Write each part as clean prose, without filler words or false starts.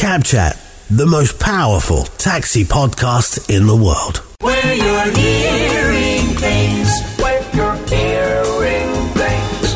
Cab Chat, the most powerful taxi podcast in the world. Where you're hearing things. Where you're hearing things.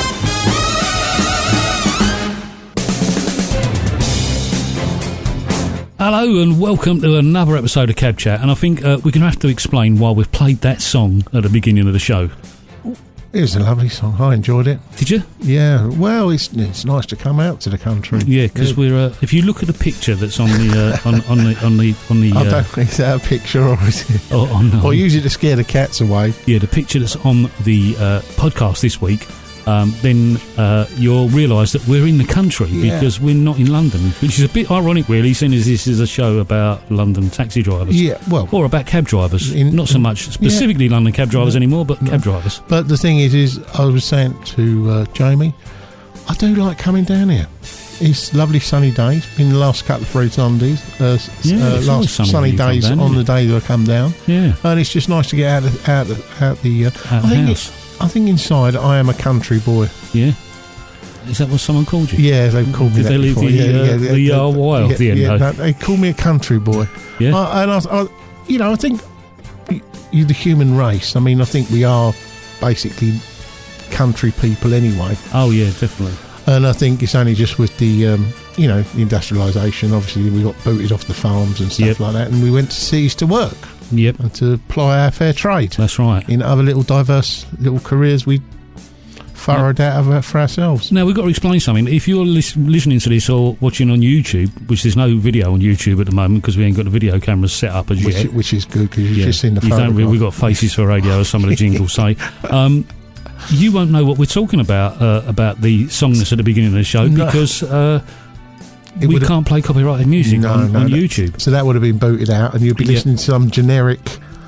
Hello and welcome to another episode of Cab Chat, and I think we're going to have to explain why we've played that song at the beginning of the show. It was a lovely song. I enjoyed it. Did you? Yeah. Well, it's nice to come out to the country. Yeah, because we're. If you look at the picture that's on the on the. I don't think is that a picture or is it? Or use it to scare the cats away. Yeah, the picture that's on the podcast this week. Then you'll realise that we're in the country because we're not in London, which is a bit ironic, really, seeing as this is a show about London taxi drivers. Yeah, well, or about cab drivers. Not so much specifically London cab drivers anymore, but cab drivers. But the thing is I was saying to Jamie, I do like coming down here. It's lovely sunny days. Been the last couple of free Sundays. Last sunny days down, on the day that I come down. Yeah, and it's just nice to get out the house. I think inside I am a country boy. Yeah. Is that what someone called you? Yeah, they've called me that before. The R-Y off the end. No, they call me a country boy. Yeah. I think the human race, I mean, I think we are basically country people anyway. Oh, yeah, definitely. And I think it's only just with the, the industrialisation, obviously we got booted off the farms and stuff like that, and we went to cities to work. Yep. And to ply our fair trade. That's right. In other little diverse little careers we furrowed out for ourselves. Now, we've got to explain something. If you're listening to this or watching on YouTube, which there's no video on YouTube at the moment because we ain't got the video cameras set up as yet. Which is good because you've just seen the photograph. We've got faces for radio, as some of the jingles say. You won't know what we're talking about the song that's at the beginning of the show because... we can't play copyrighted music on YouTube. So that would have been booted out and you'd be listening to some generic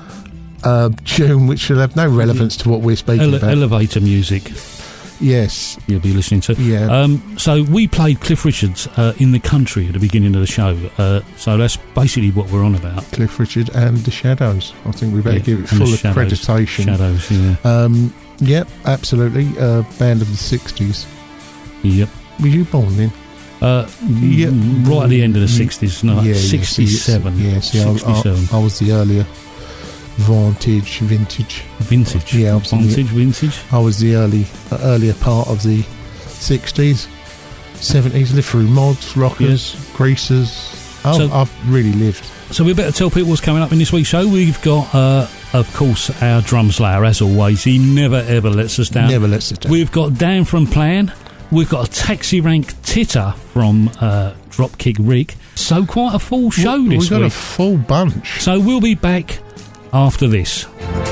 tune which will have no relevance to what we're speaking about. Elevator music. Yes. You'll be listening to. Yeah. So we played Cliff Richard's In the Country at the beginning of the show. So that's basically what we're on about. Cliff Richard and The Shadows. I think we better give it full accreditation. Shadows, yeah. Yep, absolutely. Band of the 60s. Yep. Was you born then? Right at the end of the 60s, no, 67. I was the earlier vintage. Yeah, vintage. I was the earlier part of the 60s, 70s. Lived through mods, rockers, greasers. I've really lived. So we better tell people what's coming up in this week's show. We've got, of course, our drum slayer, as always. He never ever lets us down. Never lets us down. We've got Dan from Plan. We've got a taxi rank titter from Dropkick Rick. So quite a full show this week. We've got a full bunch. So we'll be back after this.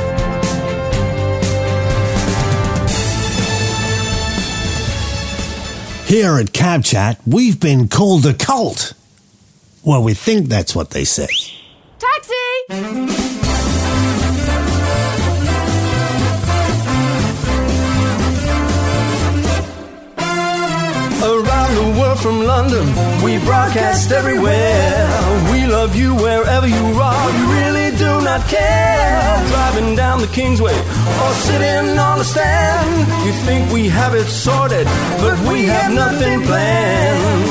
Here at Cab Chat, we've been called a cult. Well, we think that's what they say. Taxi! Around the world from London, we broadcast everywhere. We love you wherever you are, you really do not care. Driving down the Kingsway or sitting on the stand, you think we have it sorted, but we have nothing planned.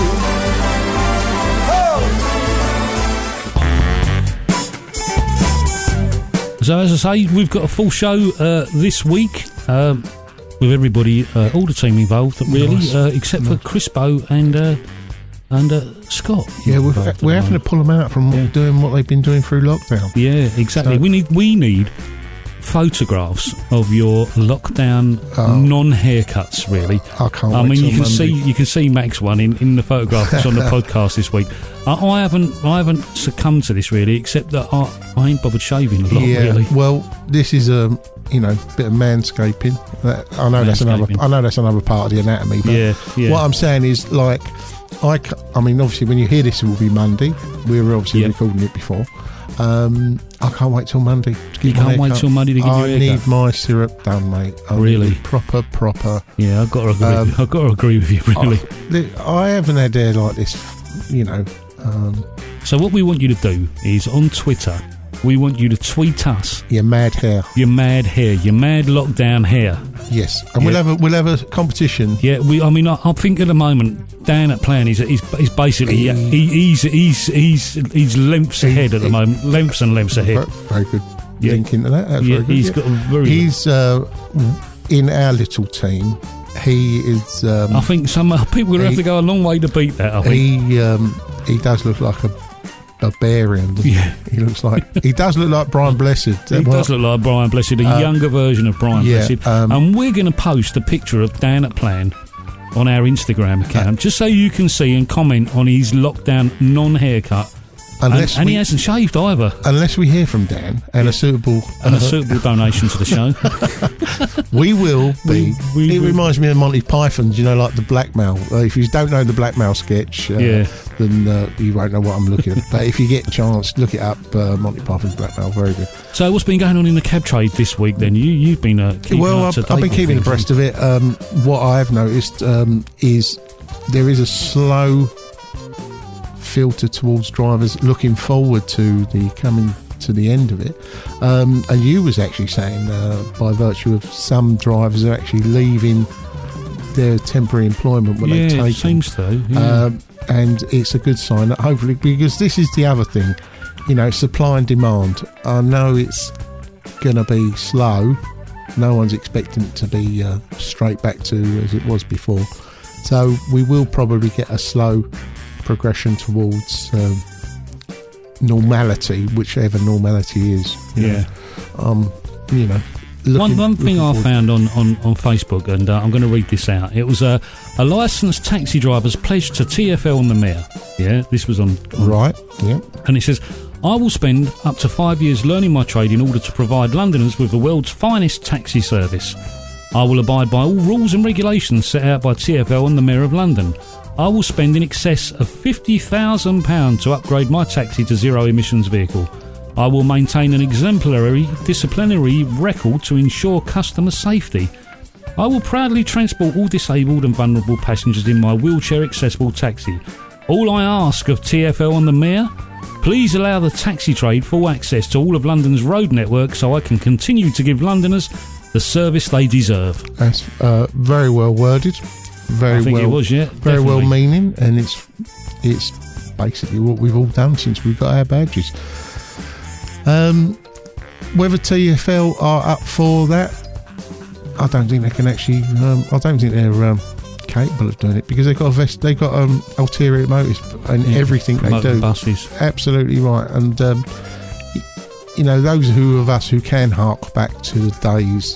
So as I say, we've got a full show this week. With everybody, all the team involved, really, except for Crispo and Scott. Yeah, we're having to pull them out from doing what they've been doing through lockdown. Yeah, exactly. So, we need photographs of your lockdown non-haircuts. Really, I can't. I mean, you can see Mac's one in the photograph that's on the podcast this week. I haven't succumbed to this really, except that I ain't bothered shaving a lot. Really. Well, this is a bit of manscaping. I know that's another part of the anatomy. But what I'm saying is, like, I mean, obviously, when you hear this, it will be Monday. We were obviously recording it before. I can't wait till Monday. You can't wait till Monday to give you a haircut? I need my syrup done, mate. Really? Proper. Yeah, I've got to agree with you, really. I haven't had hair like this, So what we want you to do is, on Twitter, we want you to tweet us your mad hair, your mad lockdown hair. Yes, and we'll have a competition. Yeah, I think at the moment Dan at Plan is basically he's lengths ahead at the moment, lengths ahead. Very good. Link into that. That's very good. He's got a very. He's in our little team. He is. I think some people will have to go a long way to beat that. I think he does look like a barbarian. Yeah, he does look like Brian Blessed. He does look like Brian Blessed, a younger version of Brian Blessed. And we're going to post a picture of Dan at Plan on our Instagram account, just so you can see and comment on his lockdown non-haircut. And he hasn't shaved either. Unless we hear from Dan and a suitable donation to the show. We will be. It reminds me of Monty Python's, like the blackmail. If you don't know the blackmail sketch, then you won't know what I'm looking at. But if you get a chance, look it up, Monty Python's blackmail. Very good. So what's been going on in the cab trade this week then? You've been keeping up to date. I've been keeping abreast of it. What I have noticed is there is a slow filter towards drivers looking forward to coming to the end of it, and you was actually saying by virtue of some drivers are actually leaving their temporary employment when they take it. Seems so. And it's a good sign that hopefully, because this is the other thing, supply and demand. I know it's gonna be slow. No one's expecting it to be straight back to as it was before, so we will probably get a slow progression towards normality, whichever normality is. One thing I found on Facebook, and I'm going to read this out. It was a licensed taxi driver's pledge to TfL and the Mayor. Yeah, this was on right. Yeah, and it says, "I will spend up to 5 years learning my trade in order to provide Londoners with the world's finest taxi service. I will abide by all rules and regulations set out by TfL and the Mayor of London. I will spend in excess of £50,000 to upgrade my taxi to zero-emissions vehicle. I will maintain an exemplary disciplinary record to ensure customer safety. I will proudly transport all disabled and vulnerable passengers in my wheelchair-accessible taxi. All I ask of TfL and the Mayor, please allow the taxi trade full access to all of London's road network so I can continue to give Londoners the service they deserve." That's very well worded. I think it was, very definitely. well meaning, and it's basically what we've all done since we got our badges. Whether TfL are up for that, I don't think they can actually. I don't think they're capable of doing it, because they've got they've got ulterior motives and everything they do. Buses. Absolutely right, and those of us who can hark back to the days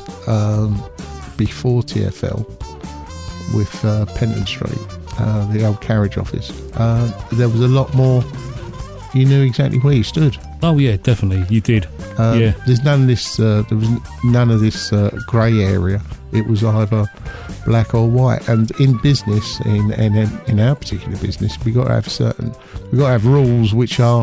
before TfL. With Penton Street, the old carriage office, there was a lot more. You knew exactly where you stood. Oh yeah, definitely, you did. There's none of this. There was none of this grey area. It was either black or white. And in business, in our particular business, we got to have rules which are,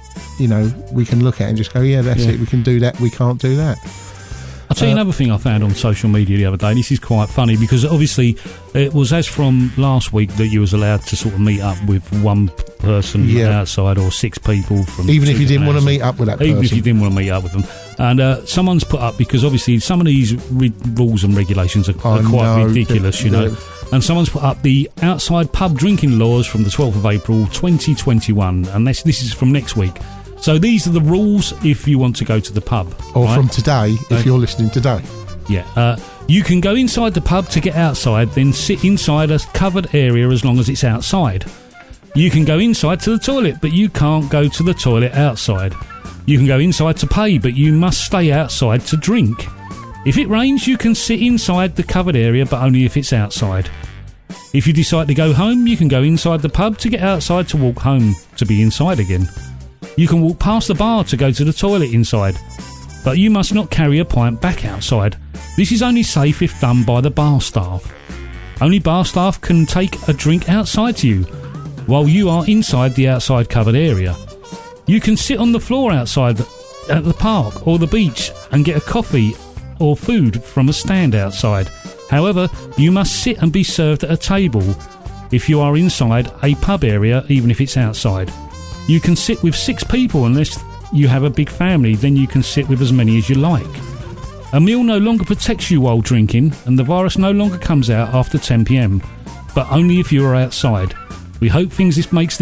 we can look at and just go, that's it. We can do that. We can't do that. I'll tell you another thing I found on social media the other day. This is quite funny, because obviously it was as from last week that you was allowed to sort of meet up with one person outside, or 6 people from. Even if you didn't want to meet up with that person. Even if you didn't want to meet up with them. And someone's put up, because obviously some of these rules and regulations are quite ridiculous, And someone's put up the outside pub drinking laws from the 12th of April 2021, and this is from next week. So these are the rules if you want to go to the pub. Or from today, if you're listening today. Yeah. You can go inside the pub to get outside, then sit inside a covered area as long as it's outside. You can go inside to the toilet, but you can't go to the toilet outside. You can go inside to pay, but you must stay outside to drink. If it rains, you can sit inside the covered area, but only if it's outside. If you decide to go home, you can go inside the pub to get outside to walk home, to be inside again. You can walk past the bar to go to the toilet inside, but you must not carry a pint back outside. This is only safe if done by the bar staff. Only bar staff can take a drink outside to you, while you are inside the outside covered area. You can sit on the floor outside at the park or the beach and get a coffee or food from a stand outside. However, you must sit and be served at a table if you are inside a pub area, even if it's outside. You can sit with 6 people unless you have a big family, then you can sit with as many as you like. A meal no longer protects you while drinking, and the virus no longer comes out after 10 p.m, but only if you are outside. We hope this makes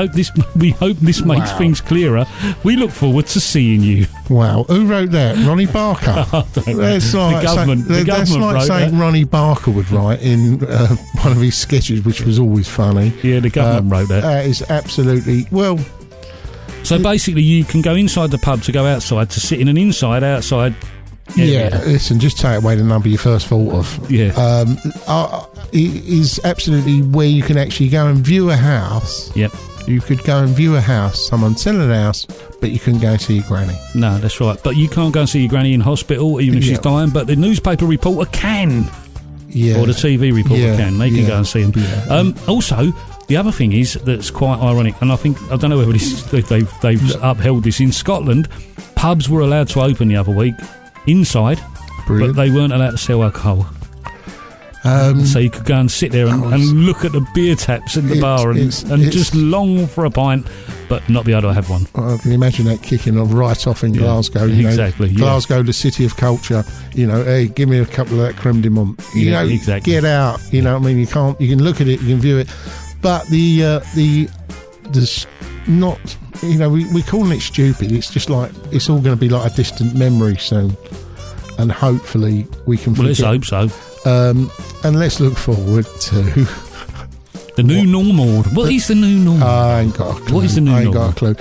things clearer. We look forward to seeing you. Wow, who wrote that? Ronnie Barker. That's like the government that's like saying that. Ronnie Barker would write in one of his sketches, which was always funny. Yeah, the government wrote that. That is absolutely So basically, you can go inside the pub to go outside to sit in an outside. Yeah, listen, just take away the number you first thought of. Yeah. It is absolutely where you can actually go and view a house. Yep. You could go and view a house, someone selling a house, but you couldn't go and see your granny. No, that's right. But you can't go and see your granny in hospital, even if she's dying, but the newspaper reporter can. Yeah. Or the TV reporter can. They can go and see them. Yeah. Also, the other thing is that's quite ironic, and I don't know whether they've upheld this in Scotland. Pubs were allowed to open the other week inside, but they weren't allowed to sell alcohol. So you could go and sit there and look at the beer taps in the bar and just long for a pint, but not be able to have one. I can imagine that kicking right off in Glasgow. Exactly. Glasgow, the city of culture. Hey, give me a couple of that creme de menthe. Exactly. Get out. You know what I mean? You can look at it, you can view it, but there's not. We're calling it stupid. It's just like it's all going to be like a distant memory soon, and hopefully we can. Well, let's hope so. And let's look forward to the new normal. What is the new normal? I ain't got a clue. What is the new normal? I ain't got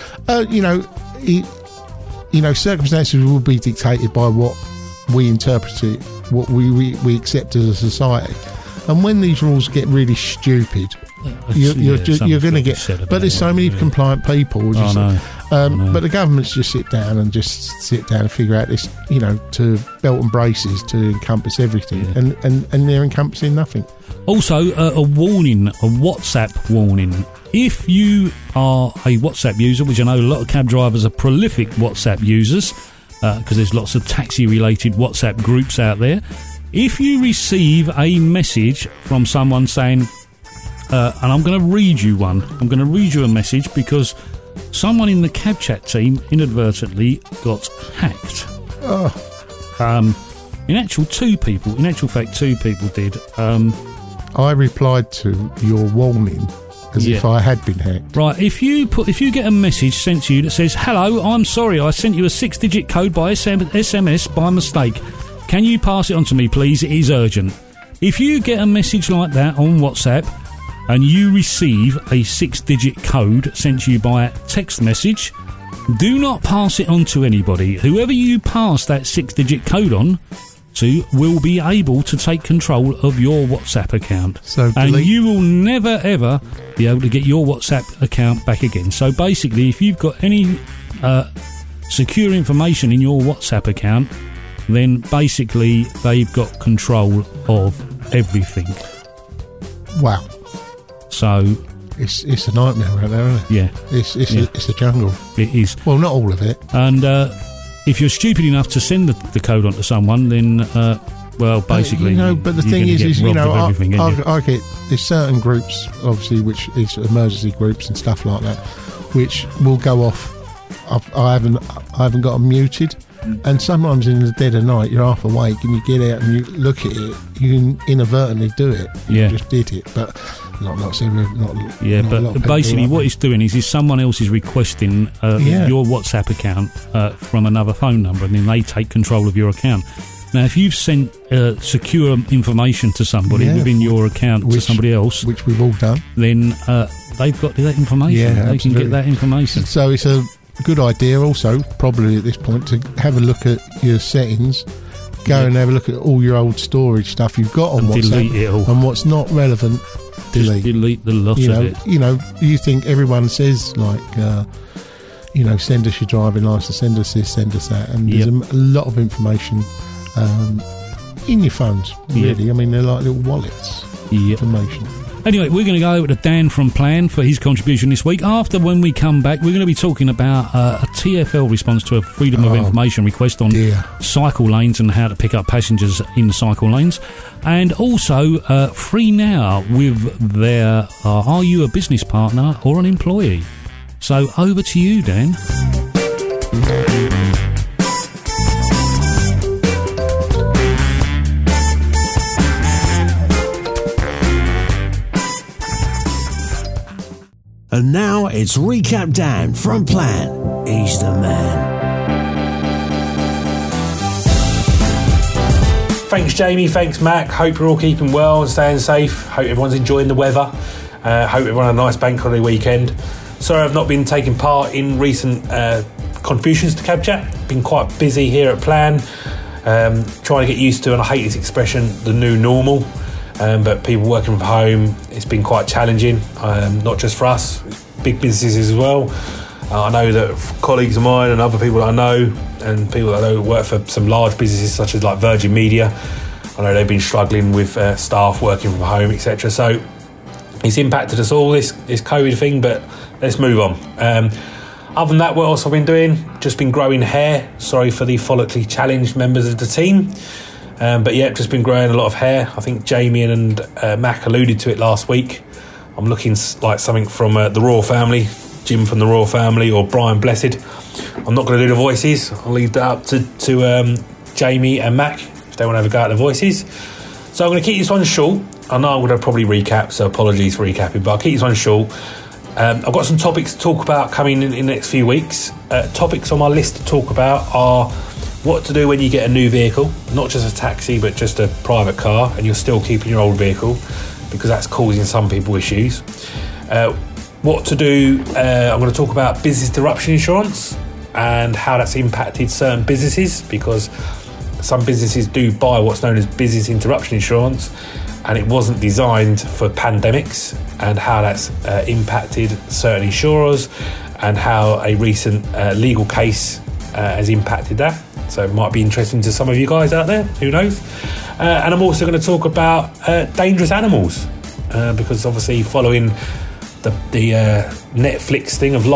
a clue. Circumstances will be dictated by what we interpret it, what we accept as a society. And when these rules get really stupid, you're going to get. But there's so many compliant people. But the governments just sit down and figure out this, to belt and braces to encompass everything, and they're encompassing nothing. Also, a warning, a WhatsApp warning. If you are a WhatsApp user, which I know a lot of cab drivers are prolific WhatsApp users, because there's lots of taxi-related WhatsApp groups out there. If you receive a message from someone saying, and I'm going to read you one. I'm going to read you a message because someone in the cab chat team inadvertently got hacked. In actual fact, two people did. I replied to your warning as if I had been hacked. Right, if you get a message sent to you that says, "Hello, I'm sorry, I sent you a 6-digit code by SMS by mistake. Can you pass it on to me, please? It is urgent." If you get a message like that on WhatsApp and you receive a 6-digit code sent to you by text message, do not pass it on to anybody. Whoever you pass that 6-digit code on to will be able to take control of your WhatsApp account. And you will never, ever be able to get your WhatsApp account back again. So basically, if you've got any secure information in your WhatsApp account, then basically they've got control of everything. Wow. So it's a nightmare out there, isn't it? Yeah. It's a jungle. It is. Well, not all of it. And if you're stupid enough to send the code on to someone, then basically but the thing is I get there's certain groups, obviously, which is emergency groups and stuff like that, which will go off. I haven't got them muted. And sometimes in the dead of night, you're half awake and you get out and you look at it, you can inadvertently do it. You just did it, but not basically what it's doing is someone else is requesting your WhatsApp account from another phone number, and then they take control of your account. Now, if you've sent secure information to somebody within your account to somebody else, which we've all done, then they've got that information. Yeah, they can get that information. So it's a good idea also, probably at this point, to have a look at your settings, and have a look at all your old storage stuff you've got on WhatsApp, delete it all. And what's not relevant, delete. Just delete the lot of it. You think everyone says like, send us your driving license, send us this, send us that, and there's a lot of information in your phones. Really, I mean, they're like little wallets. Information. Anyway, we're going to go over to Dan from Plan for his contribution this week. After, when we come back, we're going to be talking about a TfL response to a Freedom of Information request on cycle lanes and how to pick up passengers in the cycle lanes. And also, Free Now with their Are You a Business Partner or an Employee? So, over to you, Dan. And now it's Recap Dan from Plan. He's the man. Thanks, Jamie. Thanks, Mac. Hope you're all keeping well and staying safe. Hope everyone's enjoying the weather. Hope everyone had a nice bank holiday weekend. Sorry I've not been taking part in recent contributions to Cab Chat. Been quite busy here at Plan. Trying to get used to, and I hate this expression, the new normal. But people working from home, it's been quite challenging, not just for us, big businesses as well. I know that colleagues of mine and other people that I know, and people that I know work for some large businesses such as like Virgin Media, I know they've been struggling with staff working from home, etc. So it's impacted us all, this COVID thing, but let's move on. Other than that, what else I've been doing? Just been growing hair. Sorry for the follically challenged members of the team. But yeah, just been growing a lot of hair. I think Jamie and Mac alluded to it last week. I'm looking like something from the Royal Family, Jim from the Royal Family, or Brian Blessed. I'm not going to do the voices. I'll leave that up to Jamie and Mac if they want to have a go at the voices. So I'm going to keep this one short. I know I'm going to probably recap, so apologies for recapping, but I'll keep this one short. I've got some topics to talk about coming in the next few weeks. Topics on my list to talk about are what to do when you get a new vehicle, not just a taxi, but just a private car, and you're still keeping your old vehicle, because that's causing some people issues. What to do, I'm going to talk about business interruption insurance and how that's impacted certain businesses, because some businesses do buy what's known as business interruption insurance, and it wasn't designed for pandemics, and how that's impacted certain insurers, and how a recent legal case has impacted that. So it might be interesting to some of you guys out there, who knows. And I'm also going to talk about dangerous animals, because obviously following the Netflix thing of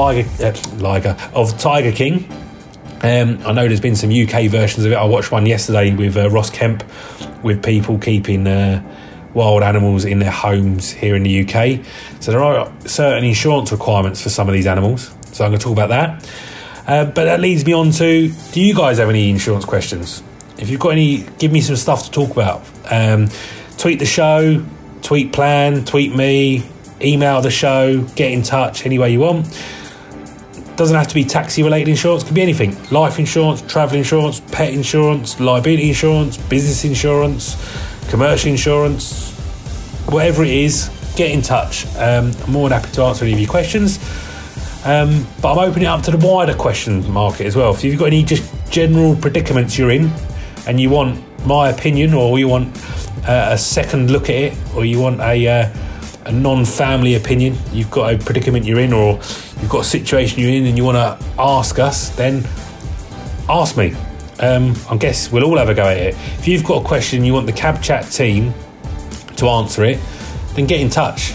Tiger King, I know there's been some UK versions of it. I watched one yesterday with Ross Kemp, with people keeping wild animals in their homes here in the UK. So there are certain insurance requirements for some of these animals. So I'm going to talk about that. But that leads me on to, do you guys have any insurance questions? If you've got any, give me some stuff to talk about. Tweet the show, tweet Plan, tweet me, email the show, get in touch any way you want. Doesn't have to be taxi related insurance, it can be anything. Life insurance, travel insurance, pet insurance, liability insurance, business insurance, commercial insurance, whatever it is, get in touch. I'm more than happy to answer any of your questions. But I'm opening it up to the wider question market as well. If you've got any just general predicaments you're in and you want my opinion, or you want a second look at it, or you want a non-family opinion, you've got a predicament you're in, or you've got a situation you're in and you want to ask us, then ask me. I guess we'll all have a go at it. If you've got a question you want the Cab Chat team to answer it, then get in touch.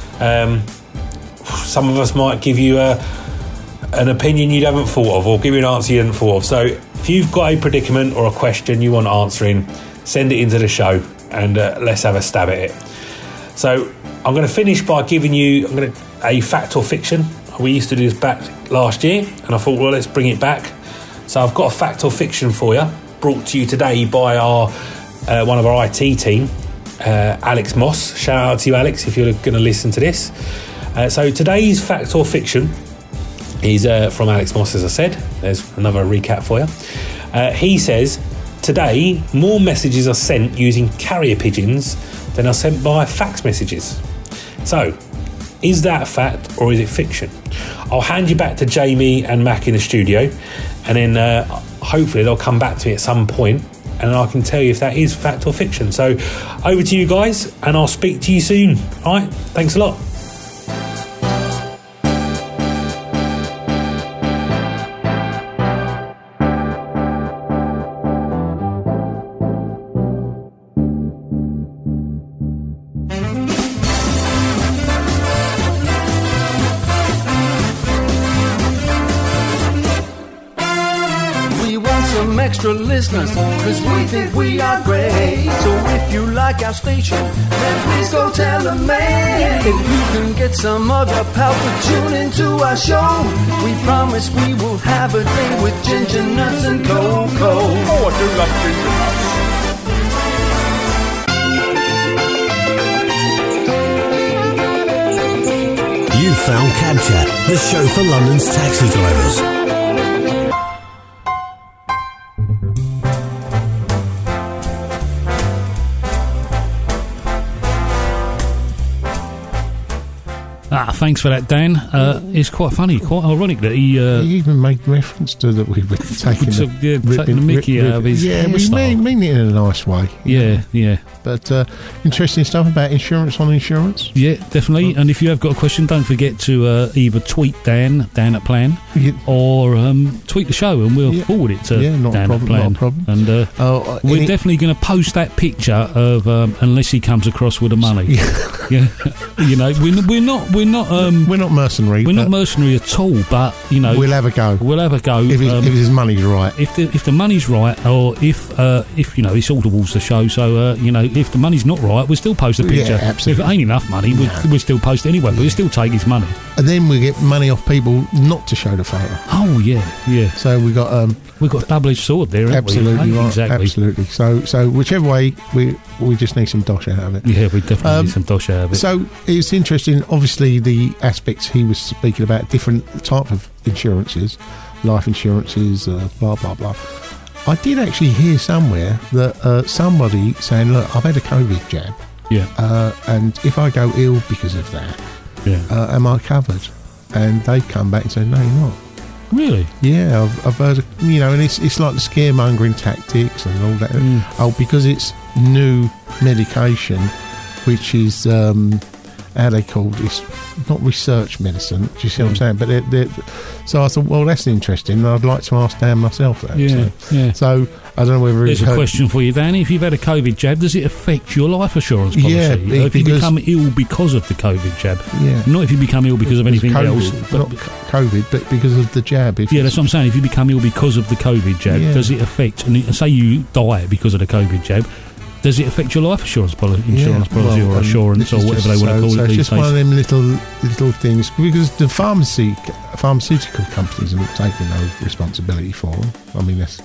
Some of us might give you an opinion you haven't thought of, or give you an answer you hadn't thought of. So if you've got a predicament or a question you want answering, send it into the show and let's have a stab at it. So I'm going to finish by giving you a fact or fiction. We used to do this back last year, and I thought, well, let's bring it back. So I've got a fact or fiction for you, brought to you today by our one of our IT team, Alex Moss. Shout out to you, Alex, if you're going to listen to this. So today's fact or fiction is from Alex Moss, as I said. There's another recap for you. He says, today, more messages are sent using carrier pigeons than are sent by fax messages. So, is that a fact or is it fiction? I'll hand you back to Jamie and Mac in the studio, and then hopefully they'll come back to me at some point, and I can tell you if that is fact or fiction. So, over to you guys, and I'll speak to you soon. All right, thanks a lot. extra listeners, cause we think we are great. So if you like our station, then please go tell a man. If you can get some other pal to tune into our show, we promise we will have a day with ginger nuts and cocoa. Oh, I do love ginger nuts. You found Cab Chat, the show for London's taxi drivers. Thanks for that, Dan. It's quite funny, quite ironic that he even made reference to that we were taking taking the mickey out of his hairstyle. We mean it in a nice way. Yeah. But interesting stuff about insurance on insurance. Yeah, definitely. And if you have got a question, don't forget to either tweet Dan at Plan, or tweet the show, and we'll forward it to Dan at Plan. Not a problem. And we're definitely going to post that picture of unless he comes across with the money. Yeah, you know, we're not mercenary. We're not mercenary at all. But you know, we'll have a go. If his money's right. If the money's right, or if you know, it's Audible's the show, so you know, if the money's not right, we'll still post a picture. Yeah, absolutely. If it ain't enough money, we'll still post it anyway. But we'll still take his money. And then we get money off people not to show the photo. Oh yeah. So we got a double-edged sword there. Absolutely right. Exactly. Absolutely. So whichever way, we just need some dosh out of it. Yeah, we definitely need some dosh out of it. So it's interesting. Obviously, the aspects he was speaking about, different type of insurances, life insurances, blah blah blah. I did actually hear somewhere that somebody saying, "Look, I've had a COVID jab. Yeah. And if I go ill because of that, am I covered?" And they come back and say, "No, you're not." Really? Yeah, I've heard, you know, and it's like the scaremongering tactics and all that. Oh, because it's new medication, which is how they call it's not research medicine. Do you see what I'm saying? But so I thought, well, that's interesting. I'd like to ask Dan myself that. Yeah. So I don't know whether there's a question for you, Dan. If you've had a COVID jab, does it affect your life assurance policy? Yeah, if you become ill because of the COVID jab, not if you become ill because of anything else. Not COVID, but because of the jab. That's what I'm saying. If you become ill because of the COVID jab, does it affect? And say you die because of the COVID jab. Does it affect your life insurance policy or assurance or whatever they want to call it? So it's these just days? one of them little things, because the pharmaceutical companies are not taking no responsibility for them. I mean, that's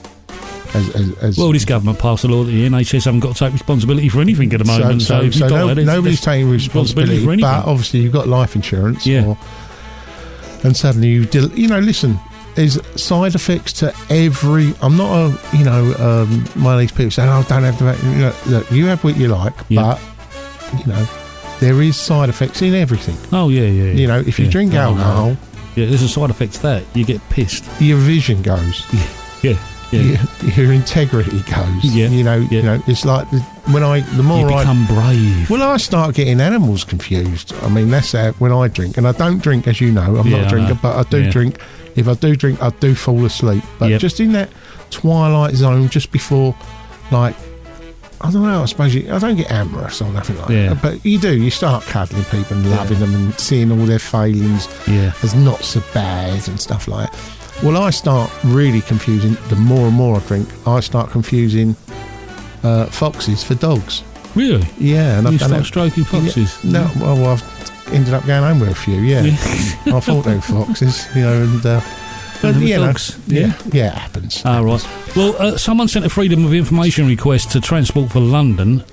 as well, this government passed a law that the NHS haven't got to take responsibility for anything at the moment. So nobody's taking responsibility for anything. But obviously, you've got life insurance, and suddenly you know, listen. There's side effects to every. I'm not one of these people saying, "Oh, don't have to." Look, you have what you like, but you know, there is side effects in everything. Oh yeah. You know, if you drink alcohol, there's a side effect to that. You get pissed. Your vision goes. Yeah. Your integrity goes. You know, it's like the more you become brave. Well, I start getting animals confused. I mean, that's when I drink, and I don't drink, as you know. I'm not a drinker, but I do drink. If I do drink, I do fall asleep. But just in that twilight zone, just before, like, I don't know, I suppose I don't get amorous or nothing like that. But you do. You start cuddling people and loving them and seeing all their failings as not so bad and stuff like that. Well, I start really confusing, the more and more I drink, I start confusing foxes for dogs. Really? Yeah. And you start stroking foxes? Yeah. No, well, I've ended up going home with a few, I thought they were foxes, you know, and dogs. It happens. Right. Well, someone sent a Freedom of Information request to Transport for London,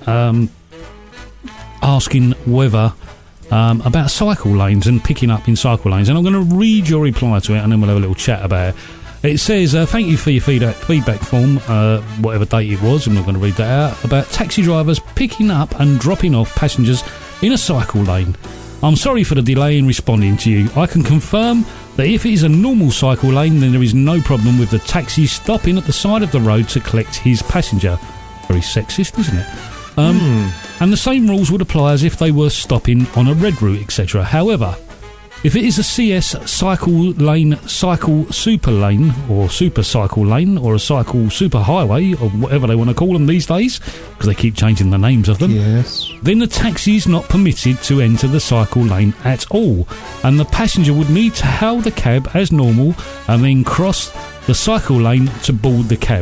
asking whether about cycle lanes and picking up in cycle lanes, and I'm going to read your reply to it, and then we'll have a little chat about it. It says, thank you for your feedback form, whatever date it was, I'm not going to read that out, about taxi drivers picking up and dropping off passengers in a cycle lane. I'm sorry for the delay in responding to you. I can confirm that if it is a normal cycle lane, then there is no problem with the taxi stopping at the side of the road to collect his passenger. Very sexist, isn't it? And the same rules would apply as if they were stopping on a red route, etc. However, if it is a CS cycle lane, cycle super lane, or super cycle lane, or a cycle super highway, or whatever they want to call them these days, because they keep changing the names of them, then the taxi is not permitted to enter the cycle lane at all, and the passenger would need to hail the cab as normal and then cross the cycle lane to board the cab.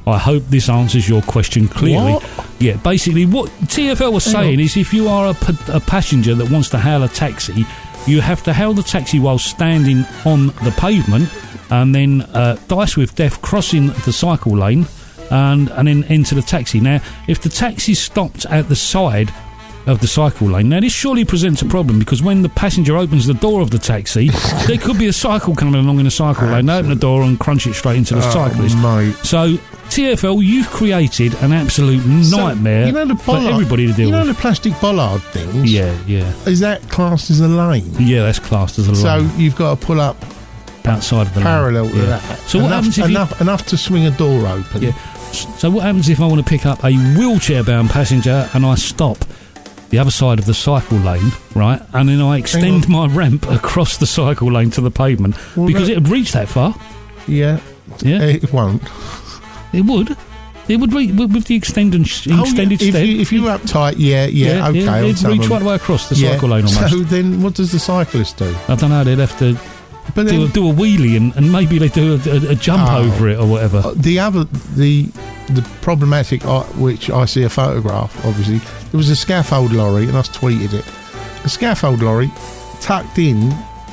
I hope this answers your question clearly. What? Yeah, basically what TfL was saying is if you are a passenger that wants to hail a taxi, you have to hail the taxi while standing on the pavement and then dice with death crossing the cycle lane and then enter the taxi. Now, if the taxi stopped at the side of the cycle lane, now this surely presents a problem because when the passenger opens the door of the taxi, there could be a cycle coming along in the cycle lane. They open the door and crunch it straight into the cyclist. Mate. So, TfL, you've created an absolute nightmare for everybody to deal with. You know the plastic bollard things? Yeah. Is that classed as a lane? Yeah, that's classed as a lane. So you've got to pull up outside of the parallel lane. to that. So what happens if enough to swing a door open? Yeah. So what happens if I want to pick up a wheelchair-bound passenger and I stop the other side of the cycle lane, right, and then I extend my ramp across the cycle lane to the pavement because it would reach that far? Yeah. It won't. It would. It would reach with the extended step. If you're uptight, okay. It'd reach right the way across the cycle lane almost. So then what does the cyclist do? I don't know, they'd have to do a wheelie and maybe they do a jump over it or whatever. The problematic, which I see a photograph, obviously, there was a scaffold lorry, and I tweeted it. A scaffold lorry tucked in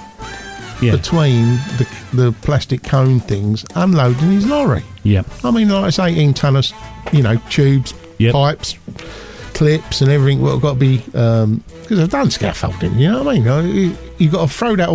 between the plastic cone things, unloading his lorry. Yeah. I mean, like it's 18 tonnes, tubes, pipes, clips, and everything. Well, got to be because I've done scaffolding. You know what I mean? You've got to throw that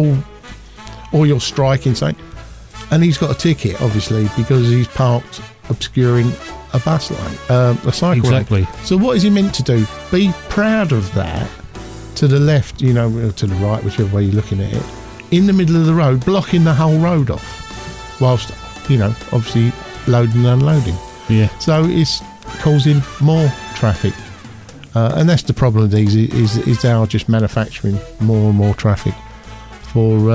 all your striking saying, and he's got a ticket, obviously, because he's parked obscuring a bus lane, a cycle lane. So what is he meant to do? Be proud of that. To the left, to the right, whichever way you're looking at it. In the middle of the road, blocking the whole road off, whilst obviously loading and unloading. Yeah. So it's causing more traffic, and that's the problem with these is they are just manufacturing more and more traffic for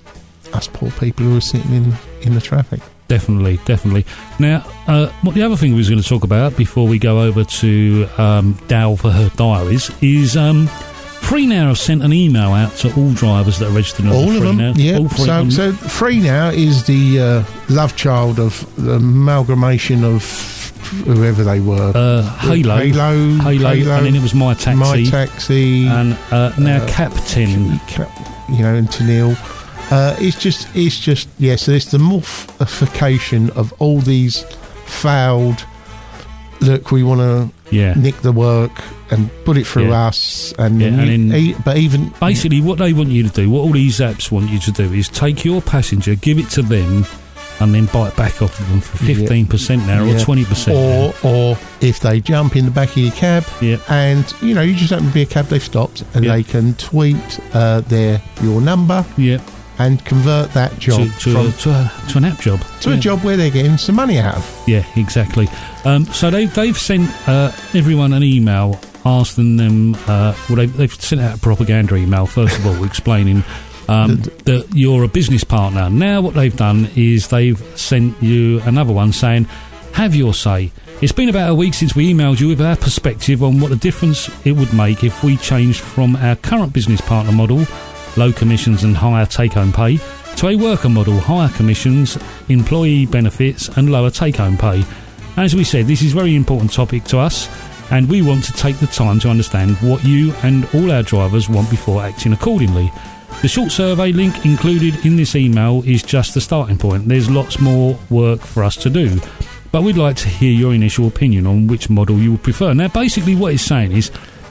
us poor people who are sitting in the traffic. Definitely. Now, what the other thing we was going to talk about before we go over to Dal for her diaries is. FreeNow have sent an email out to all drivers that are registered on all of them. FreeNow. Yeah. So FreeNow is the love child of the amalgamation of whoever they were. Halo, and then it was My Taxi, and now Captain. And Tennille. It's just So it's the morphification of all these failed. Look, we want to nick the work and put it through us, but even basically what they want you to do, what all these apps want you to do, is take your passenger, give it to them, and then bite back off of them for 15% now or 20%. Or if they jump in the back of your cab, and you just happen to be a cab they've stopped, and they can tweet your number. Yeah. And convert that job to an app job. To a job where they're getting some money out of. Yeah, exactly. So they've sent everyone an email asking them... they've sent out a propaganda email, first of all, explaining that you're a business partner. Now what they've done is they've sent you another one saying, have your say. It's been about a week since we emailed you with our perspective on what the difference it would make if we changed from our current business partner model... low commissions and higher take-home pay, to a worker model, higher commissions, employee benefits and lower take-home pay. As we said, this is a very important topic to us, and we want to take the time to understand what you and all our drivers want before acting accordingly. The short survey link included in this email is just the starting point. There's lots more work for us to do, but we'd like to hear your initial opinion on which model you would prefer. Now, basically what it's saying is,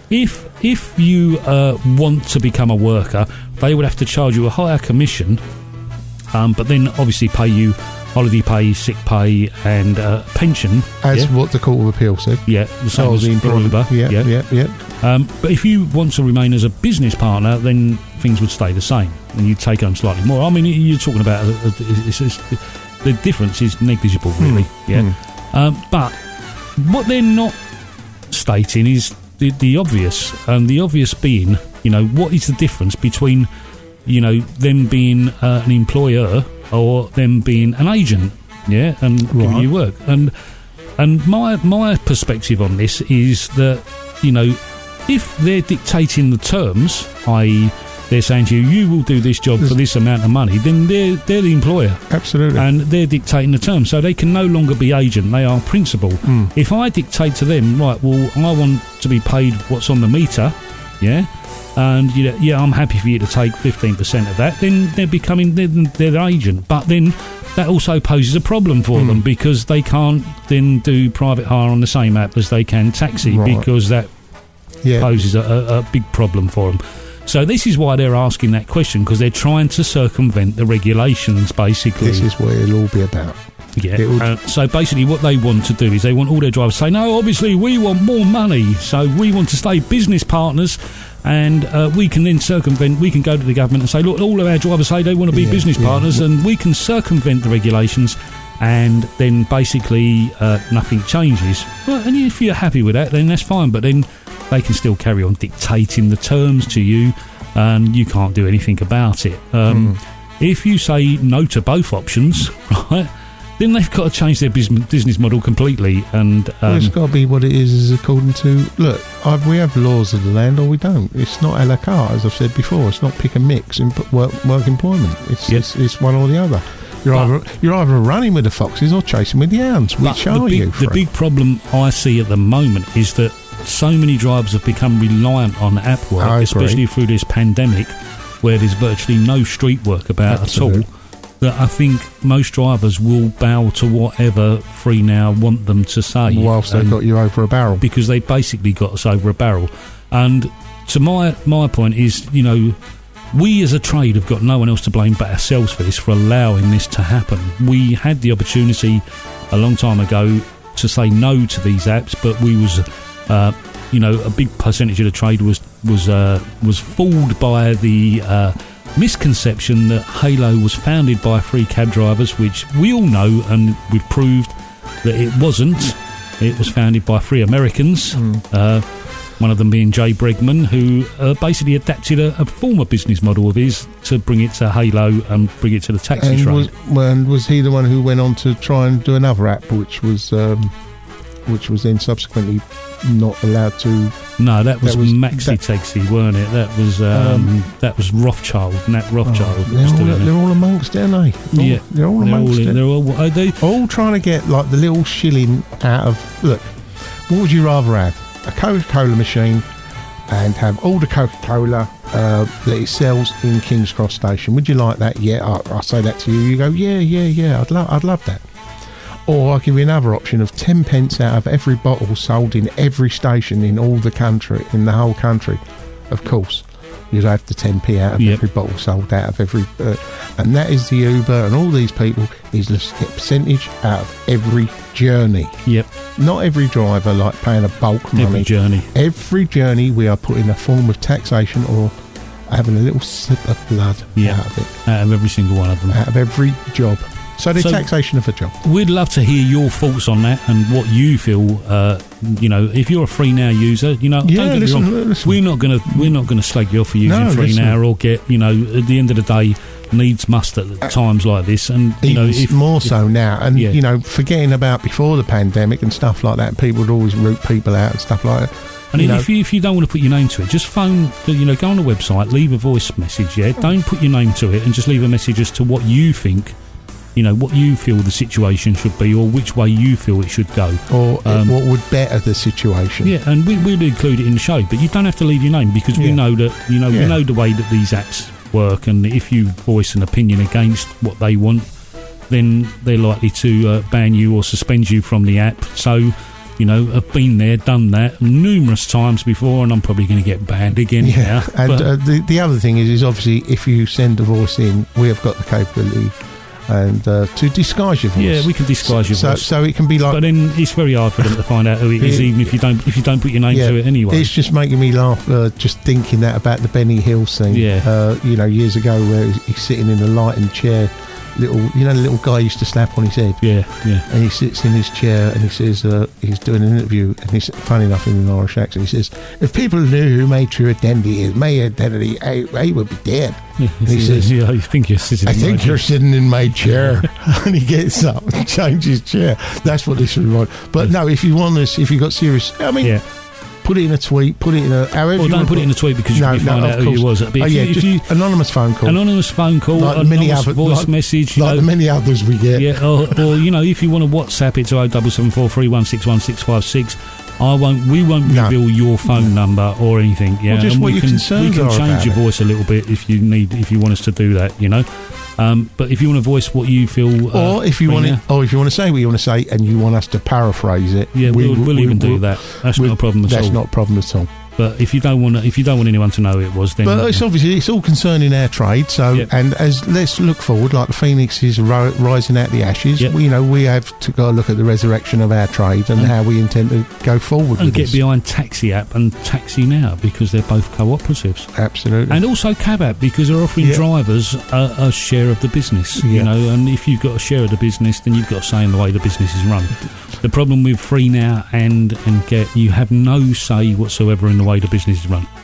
if you want to become a worker, they would have to charge you a higher commission, but then obviously pay you holiday pay, sick pay, and pension. As what the Court of Appeal said. Yeah, the same as the employer. Yeah. But if you want to remain as a business partner, then things would stay the same, and you'd take home slightly more. I mean, you're talking about the difference is negligible, really. But what they're not stating is the obvious, and the obvious being, what is the difference between, them being an employer or them being an agent, and giving you work. And my perspective on this is that, if they're dictating the terms, i.e., they're saying to you, you will do this job for this amount of money, then they're the employer. Absolutely. And they're dictating the terms. So they can no longer be agent, they are principal. If I dictate to them, right, well, I want to be paid what's on the meter, yeah, and I'm happy for you to take 15% of that, then they're the agent. But then that also poses a problem for them, because they can't then do private hire on the same app as they can taxi, because that poses a big problem for them. So this is why they're asking that question, because they're trying to circumvent the regulations, basically. This is what it'll all be about. Yeah. So basically what they want to do is they want all their drivers to say, no, obviously we want more money, so we want to stay business partners, and we can then circumvent, we can go to the government and say, look, all of our drivers say they want to be business partners, and we can circumvent the regulations, and then basically nothing changes. Well, and if you're happy with that, then that's fine, but then they can still carry on dictating the terms to you, and you can't do anything about it. If you say no to both options, right, then they've got to change their business model completely. And it's got to be what it is according to... Look, we have laws of the land, or we don't. It's not a la carte, as I've said before. It's not pick and mix in work employment. It's one or the other. You're either running with the foxes or chasing with the hounds. Which are you? The big problem I see at the moment is that so many drivers have become reliant on app work, especially through this pandemic, where there's virtually no street work about at all, that I think most drivers will bow to whatever Free Now want them to say. Whilst they've got you over a barrel. Because they basically got us over a barrel. And to my point is, we as a trade have got no one else to blame but ourselves for this, for allowing this to happen. We had the opportunity a long time ago to say no to these apps, but we was... a big percentage of the trade was fooled by the misconception that Halo was founded by free cab drivers, which we all know, and we've proved that it wasn't. It was founded by free Americans, one of them being Jay Bregman, who basically adapted a former business model of his to bring it to Halo and bring it to the taxi trade. Was he the one who went on to try and do another app, which was then subsequently not allowed to... No, that was Maxi Taxi, weren't it? That was Rothschild, Nat Rothschild. They're all amongst it, aren't they? They're all amongst it. They're all trying to get like the little shilling out of... Look, what would you rather have? A Coca-Cola machine and have all the Coca-Cola that it sells in King's Cross Station. Would you like that? Yeah, I'll say that to you. You go, yeah, I'd love that. Or I'll give you another option of 10 pence out of every bottle sold in every station in all the country, in the whole country. Of course, you'd have the 10p out of every bottle sold out of every... and that is the Uber and all these people, is let's get percentage out of every journey. Yep. Not every driver like paying a bulk money. Every journey. Every journey we are putting a form of taxation or having a little sip of blood out of it. Out of every single one of them. Out of every job. So the taxation of a job. We'd love to hear your thoughts on that and what you feel. If you're a Free Now user, don't get me wrong. We're not gonna slag you off for using Free Now or get at the end of the day needs must at times like this. And more so now. And forgetting about before the pandemic and stuff like that, people would always root people out and stuff like that. And if you don't want to put your name to it, just phone, go on the website, leave a voice message. Don't put your name to it, and just leave a message as to what you think. What you feel the situation should be, or which way you feel it should go, or what would better the situation. Yeah, and we'll include it in the show, but you don't have to leave your name, because we know that we know the way that these apps work, and if you voice an opinion against what they want, then they're likely to ban you or suspend you from the app. So I've been there, done that numerous times before, and I'm probably going to get banned again now. And the other thing is obviously if you send a voice in, we have got the capability and to disguise your voice. Yeah, we can disguise your voice. So it can be like... But then it's very hard for them to find out who it is, even if you don't put your name to it anyway. It's just making me laugh just thinking that about the Benny Hill scene. Yeah. Years ago where he's sitting in a lighting chair, the little guy used to slap on his head. Yeah. And he sits in his chair and he says, he's doing an interview, and he's funny enough in an Irish accent. He says, if people knew who my true identity is, my identity, I would be dead. And he says, I think you're sitting. I think you're sitting in my chair. And he gets up and changes chair. That's what this would want. But no, if you want this, if you got serious, Put it in a tweet. Put it in a. However Well, don't put it in a tweet because you can find out who you was. But if you anonymous phone call. Anonymous phone call, like anonymous voice message. Like the many others we get. Yeah, or if you want to WhatsApp it to 07743161656, we won't reveal your phone number or anything. Yeah, well, just what your concerns are. We can change your voice a little bit if you want us to do that. But if you want to voice what you feel, or if you want to say what you want to say, and you want us to paraphrase it, we'll even do that. That's not a problem at all. That's not a problem at all. But if you don't want anyone to know who it was, then. But it's obviously all concerning our trade. So and let's look forward, like the phoenix is rising out the ashes. Yep. We have to go look at the resurrection of our trade and how we intend to go forward. And with get behind Taxi App and Taxi Now because they're both cooperatives. Absolutely. And also Cab App because they're offering drivers a share of the business. Yeah. And if you've got a share of the business, then you've got a say in the way the business is run. The problem with Free Now and Get, you have no say whatsoever in the way the business is run.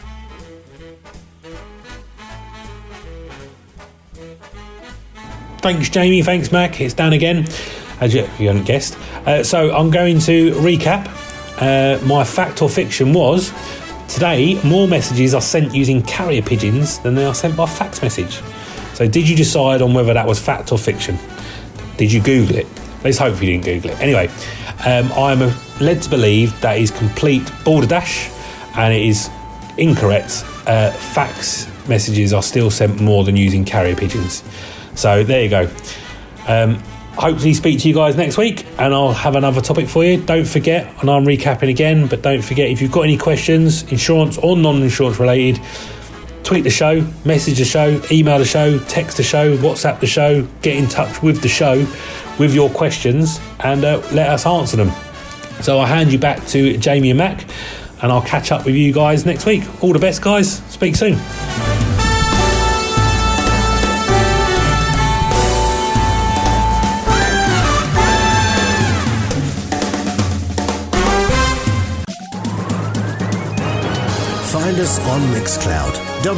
Thanks, Jamie. Thanks, Mac. It's Dan again, as you haven't guessed. So I'm going to recap. My fact or fiction was, today more messages are sent using carrier pigeons than they are sent by fax message. So did you decide on whether that was fact or fiction? Did you Google it? Let's hope you didn't Google it. Anyway, I'm led to believe that is complete balderdash, and it is incorrect. Fax messages are still sent more than using carrier pigeons. So there you go. Hopefully speak to you guys next week, and I'll have another topic for you. Don't forget, and I'm recapping again, but don't forget, if you've got any questions, insurance or non-insurance related, tweet the show, message the show, email the show, text the show, WhatsApp the show, get in touch with the show with your questions, and let us answer them. So I'll hand you back to Jamie and Mac, and I'll catch up with you guys next week. All the best, guys. Speak soon. Find us on Mixcloud.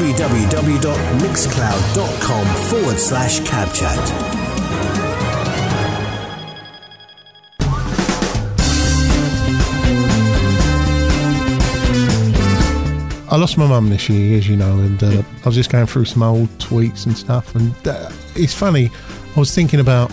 www.mixcloud.com/cabchat. I lost my mum this year, as you know, and I was just going through some old tweets and stuff, and it's funny, I was thinking about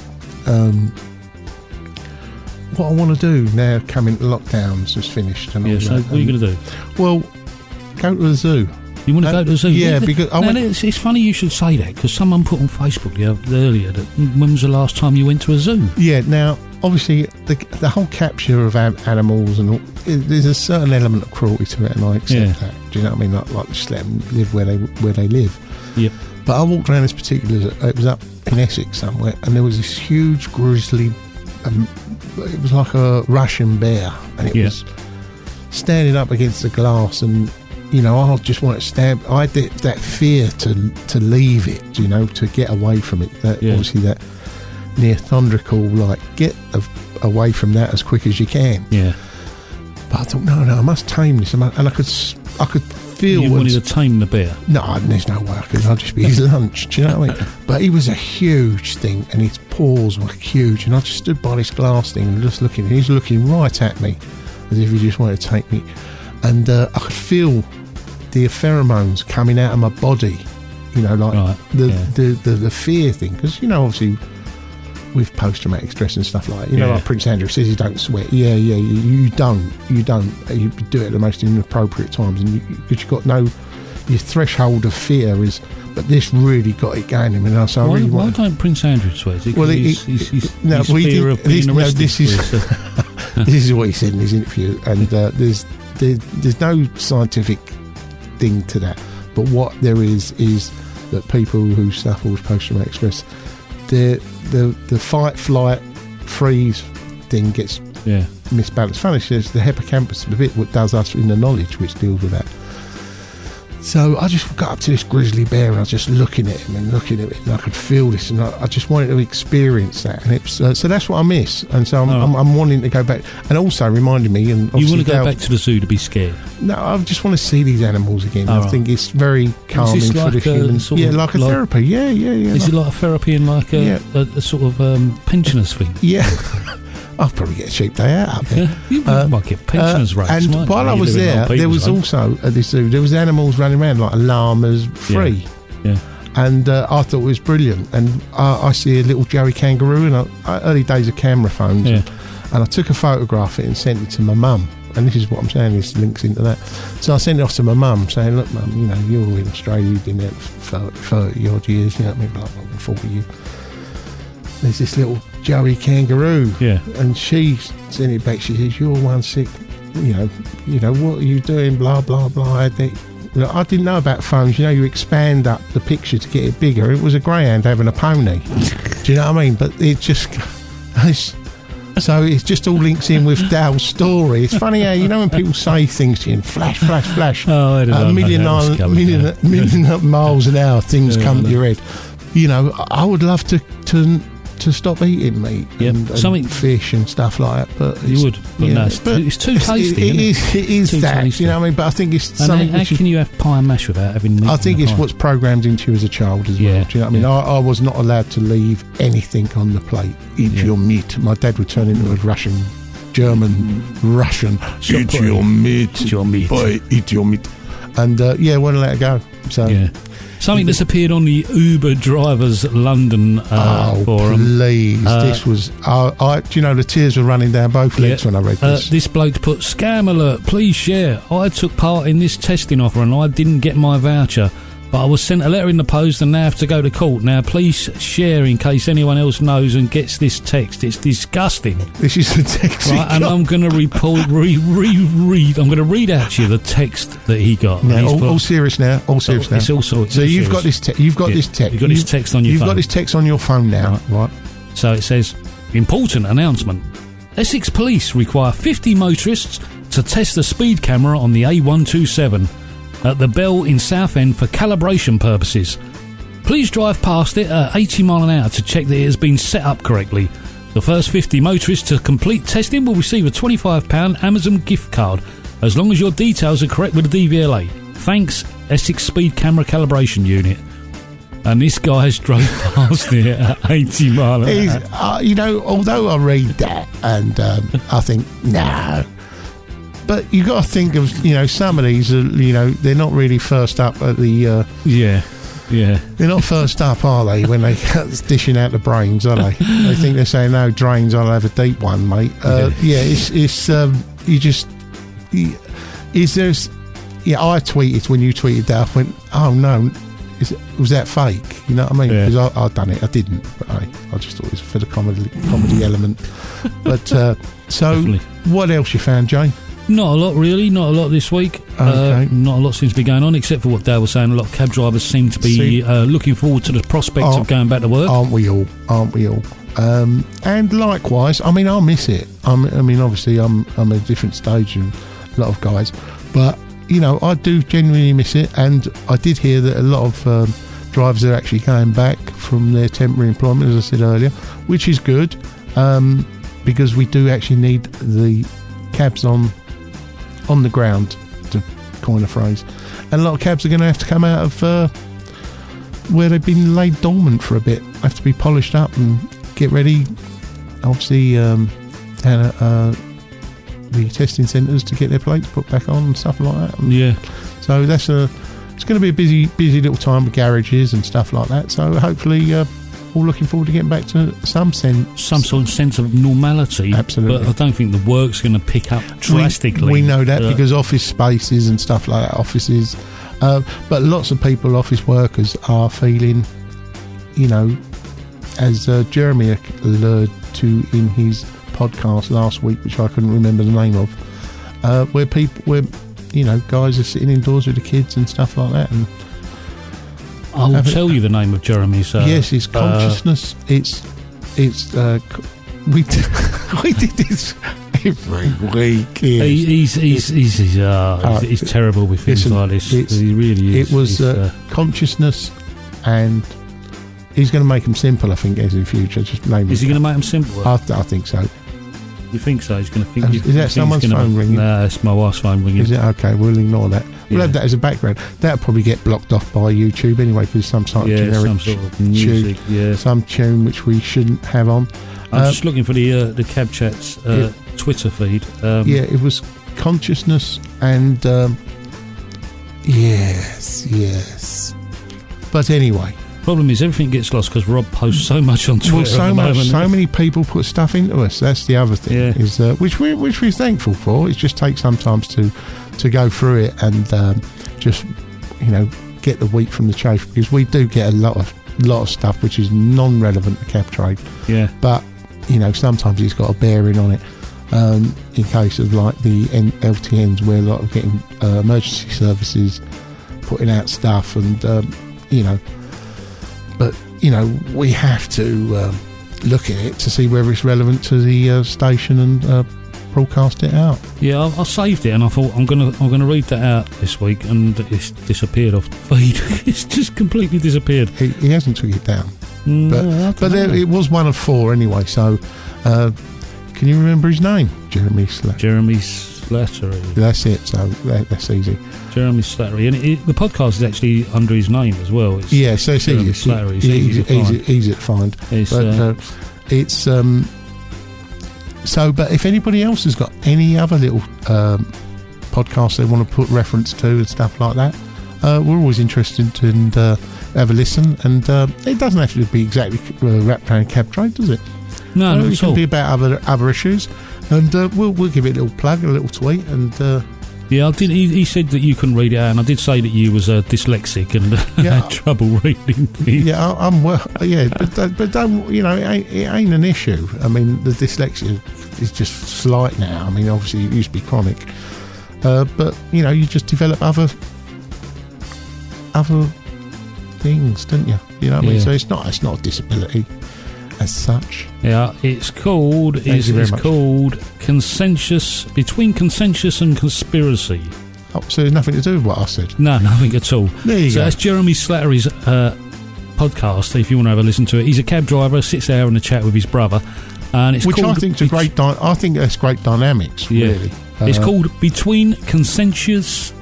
what I want to do now coming lockdown's just finished. And all so that. What are you going to do? Well, go to the zoo. You want to go to the zoo? Yeah, because it's funny you should say that, because someone put on Facebook earlier that when was the last time you went to a zoo? Yeah, now obviously the whole capture of animals and all, there's a certain element of cruelty to it, and I accept that. Do you know what I mean? Like just let them live where they live. Yep. But I walked around this particular. It was up in Essex somewhere, and there was this huge grizzly. It was like a Russian bear, and it was standing up against the glass, and I just wanted to stab. I had that fear to leave it, to get away from it. Obviously that near thundercall, like get away from that as quick as you can. Yeah. But I thought, no, I must tame this, and I could feel. You wanted to tame the bear? No, there's no way I could. I'd just be his lunch. Do you know what I mean? But he was a huge thing, and his paws were huge, and I just stood by this glass thing and just looking. And he's looking right at me, as if he just wanted to take me, and I could feel the pheromones coming out of my body. The fear thing, because obviously with post-traumatic stress and stuff like that, like Prince Andrew says, you don't sweat. You don't. You do it at the most inappropriate times, and because you've got your threshold of fear is. But this really got it going. Why don't Prince Andrew sweat? Well, this is what he said in his interview, and there's no scientific thing to that. But what there is that people who suffer with post-traumatic stress, the fight, flight, freeze thing gets misbalanced. Funny, there's the hippocampus, the bit what does us in the knowledge, which deals with that. So I just got up to this grizzly bear, and I was just looking at him, and I could feel this, and I just wanted to experience that. And it's so that's what I miss, and so I'm wanting to go back, and also reminding me. And you want to go back to the zoo to be scared? No, I just want to see these animals again. I think it's very calming for the humans. Like a therapy. Yeah. Is it like a therapy and like a sort of pensioners thing? Yeah. I'll probably get a cheap day out up there. You might get pensioners' rates. And while I was there was also at this zoo, there was animals running around like llamas free. Yeah. And I thought it was brilliant. And I see a little Joey kangaroo, and early days of camera phones, and I took a photograph of it and sent it to my mum. And this is what I'm saying, this links into that. So I sent it off to my mum, saying, look, Mum, you know, you're in Australia, you've been there for 30 odd years, you know what I mean, blah, blah, blah, 40 years. There's this little Joey kangaroo. Yeah. And she sent it back, she says, you're one sick, you know, what are you doing, blah, blah, blah. I didn't know about phones, you know, you expand up the picture to get it bigger. It was a greyhound having a pony. Do you know what I mean? But it just... So it just all links in with Dal's story. It's funny how, you know, when people say things to you and flash, flash, flash, a million miles an hour, things come to your head. You know, I would love to stop eating meat and fish and stuff like that, but you would, but no, it's too tasty. It is too that, tasty. You know what I mean? But I think it's something. How can you have pie and mash without having meat? I think it's what's programmed into you as a child as well. Do you know what I mean? I was not allowed to leave anything on the plate. Eat your meat. My dad would turn into a German Russian. Eat your meat. Eat your meat. Boy, eat your meat. And wouldn't let it go. So. Something that's appeared on the Uber Drivers London forum. Please. This was... do you know, the tears were running down both legs when I read this. This bloke put, scam alert, please share. I took part in this testing offer and I didn't get my voucher, but I was sent a letter in the post and now have to go to court. Now, please share in case anyone else knows and gets this text. It's disgusting. This is the text right, and I'm going to read. I'm going to read out to you the text that he got. Now, all serious now. All serious now. It's also so you've got this. You've got this text. You've got this text on your phone. You've got this text on your phone now, right? So it says, important announcement. Essex Police require 50 motorists to test the speed camera on the A127 at the Bell in Southend for calibration purposes. Please drive past it at 80 mile an hour to check that it has been set up correctly. The first 50 motorists to complete testing will receive a £25 Amazon gift card as long as your details are correct with the DVLA. Thanks, Essex Speed Camera Calibration Unit. And this guy has drove past it at 80 mile an hour. You know, although I read that and I think, no. But you got to think of, you know, some of these are, you know, they're not really first up at the... They're not first up, are they, when they dishing out the brains, are they? They think they're saying, no, drains, I'll have a deep one, mate. It's you just... Is there... Yeah, I tweeted when you tweeted that, I went, oh, no, was that fake? You know what I mean? Because I'd done it, I didn't. But I just thought it was for the comedy element. But, so, definitely. What else you found, Jane? Not a lot, really. Not a lot this week. Okay. Not a lot seems to be going on, except for what Dale was saying. A lot of cab drivers seem to be looking forward to the prospects of going back to work. Aren't we all? And likewise, I mean, I miss it. I mean, obviously, I'm at a different stage than a lot of guys. But, you know, I do genuinely miss it. And I did hear that a lot of drivers are actually going back from their temporary employment, as I said earlier, which is good, because we do actually need the cabs on the ground, to coin a phrase, and a lot of cabs are going to have to come out of where they've been laid dormant for a bit, have to be polished up and get ready, obviously, the testing centres to get their plates put back on and stuff like that. So it's going to be a busy little time with garages and stuff like that, so hopefully all looking forward to getting back to some sort of sense of normality. Absolutely. But I don't think the work's going to pick up drastically. We know that because office spaces and stuff like that, offices. But lots of people, office workers, are feeling, you know, as Jeremy alluded to in his podcast last week, which I couldn't remember the name of, where you know, guys are sitting indoors with the kids and stuff like that, and I will tell you the name of Jeremy's. Yes, it's consciousness. We did this every week. He's terrible with things like this. He really is. It was consciousness, and he's going to make them simple. I think as in future, just name. Is he going to make them simple? I think so. You think so? He's going to think. Is that someone's phone ringing? No, it's my wife's phone ringing. Is it? Okay, we'll ignore that. We'll have that as a background. That'll probably get blocked off by YouTube anyway because some sort of generic some sort of music. Some tune which we shouldn't have on. I'm just looking for the Cab Chat's Twitter feed. It was consciousness and yes. But anyway. Problem is, everything gets lost because Rob posts so much on Twitter. Well, so many people put stuff into us. That's the other thing, is which we're thankful for. It just takes sometimes to go through it and just get the wheat from the chaff, because we do get a lot of stuff which is non-relevant to cab trade. Yeah, but sometimes it's got a bearing on it. In case of like the LTNs, where a lot of getting emergency services putting out stuff, and but we have to look at it to see whether it's relevant to the station and broadcast it out. Yeah, I saved it and I thought I'm gonna read that out this week, and it's disappeared off the feed. It's just completely disappeared. He hasn't took it down, no, but it was one of 4 anyway. So can you remember his name? Jeremy Slattery. Jeremy Slattery. That's it. So that's easy. Jeremy Slattery, and the podcast is actually under his name as well. So it's Jeremy easy. Slattery. It's easy to find. It's So, but if anybody else has got any other little podcasts they want to put reference to and stuff like that, we're always interested to have a listen. And it doesn't have to be exactly wrapped around cab trade, does it? No, not it at can all. be about other issues. And we'll give it a little plug, a little tweet, and yeah, I did. He said that you couldn't read it out, and I did say that you was dyslexic and had trouble reading things. Yeah, I'm well. Yeah, but don't it ain't an issue. I mean, the dyslexia is just slight now. I mean, obviously it used to be chronic, but you just develop other things, don't you? You know what I mean? So it's not a disability as such. Yeah, it's called consensus, between consensus and conspiracy. Oh, so there's nothing to do with what I said? No, nothing at all. There you go. So that's Jeremy Slattery's podcast, if you want to have a listen to it. He's a cab driver, sits there in a chat with his brother, and it's I think is great. I think that's great dynamics. Yeah. Really, it's called Between Consensus.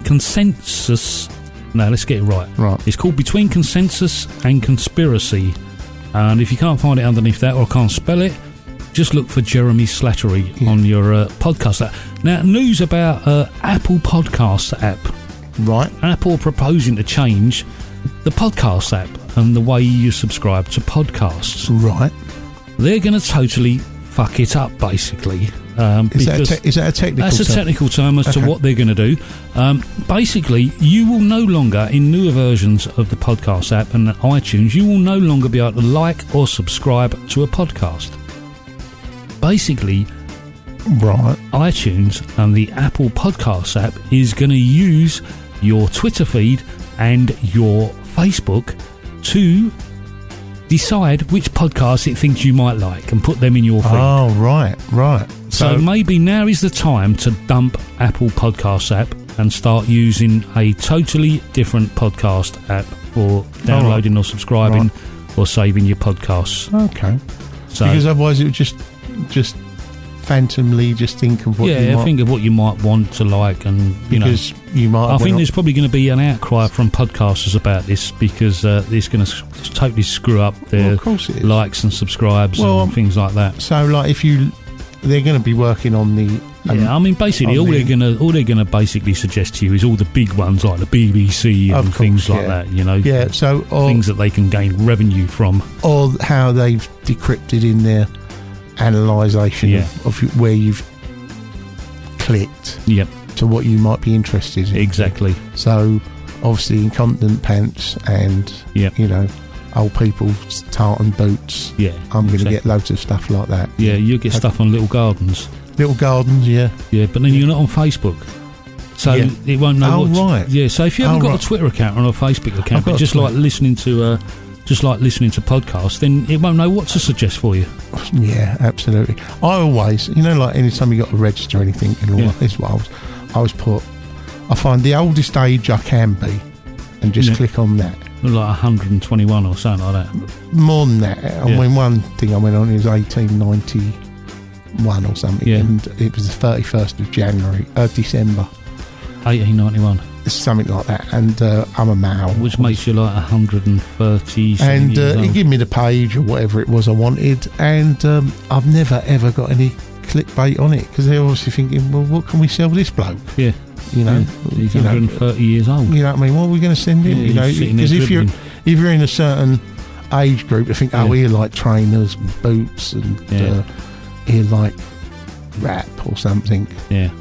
No, let's get it right. Right. It's called Between Consensus and Conspiracy. And if you can't find it underneath that, or can't spell it, just look for Jeremy Slattery on your podcast app. Now, news about Apple Podcasts app. Right. Apple proposing to change the podcast app and the way you subscribe to podcasts. Right. They're going to totally fuck it up, basically. Is that a technical term? That's a technical term as to what they're going to do. Basically, you will no longer, in newer versions of the podcast app and iTunes, you will no longer be able to like or subscribe to a podcast. Basically, right, iTunes and the Apple Podcasts app is going to use your Twitter feed and your Facebook to decide which podcasts it thinks you might like and put them in your feed. Oh, right. So maybe now is the time to dump Apple Podcasts app and start using a totally different podcast app for downloading or subscribing or saving your podcasts. Okay. So, because otherwise it would just phantomly just think of what you might... think of what you might want to like, and because you might... I think there's probably going to be an outcry from podcasters about this, because it's going to totally screw up their likes and subscribes and things like that. So, like, they're going to be working on the... I mean, basically, all they're going to basically suggest to you is all the big ones like the BBC and things like that. Yeah. So things that they can gain revenue from, or how they've decrypted in their analysation of where you've clicked to what you might be interested in. Exactly. So obviously incontinent pants and old people's tartan boots. Yeah, I'm going to get loads of stuff like that. Yeah, you get stuff on Little Gardens. Little Gardens, yeah, but then you're not on Facebook, so it won't know. So if you haven't got a Twitter account or a Facebook account, but just like listening to podcasts, then it won't know what to suggest for you. Yeah, absolutely. I always, like anytime you got to register anything and all that, is what I always put. I find the oldest age I can be, and just click on that. Like 121 or something like that. More than that. I mean, one thing I went on is 1890. 1891 or something, Yeah. and it was the 31st of December. 1891. Something like that, and I'm a male, Which makes you like 130 and years he old. gave me the page or whatever it was I wanted, and I've never ever got any clickbait on it because they're obviously thinking, well, what can we sell this bloke? Yeah. You know, He's you know, 130 years old. you know what I mean? What are we going to send him? Yeah, You know, he's sitting there because if dribbling. you're in a certain age group, they think, oh, Yeah. he'll like trainers, and boots, and Yeah. he'll like rap or something. Yeah.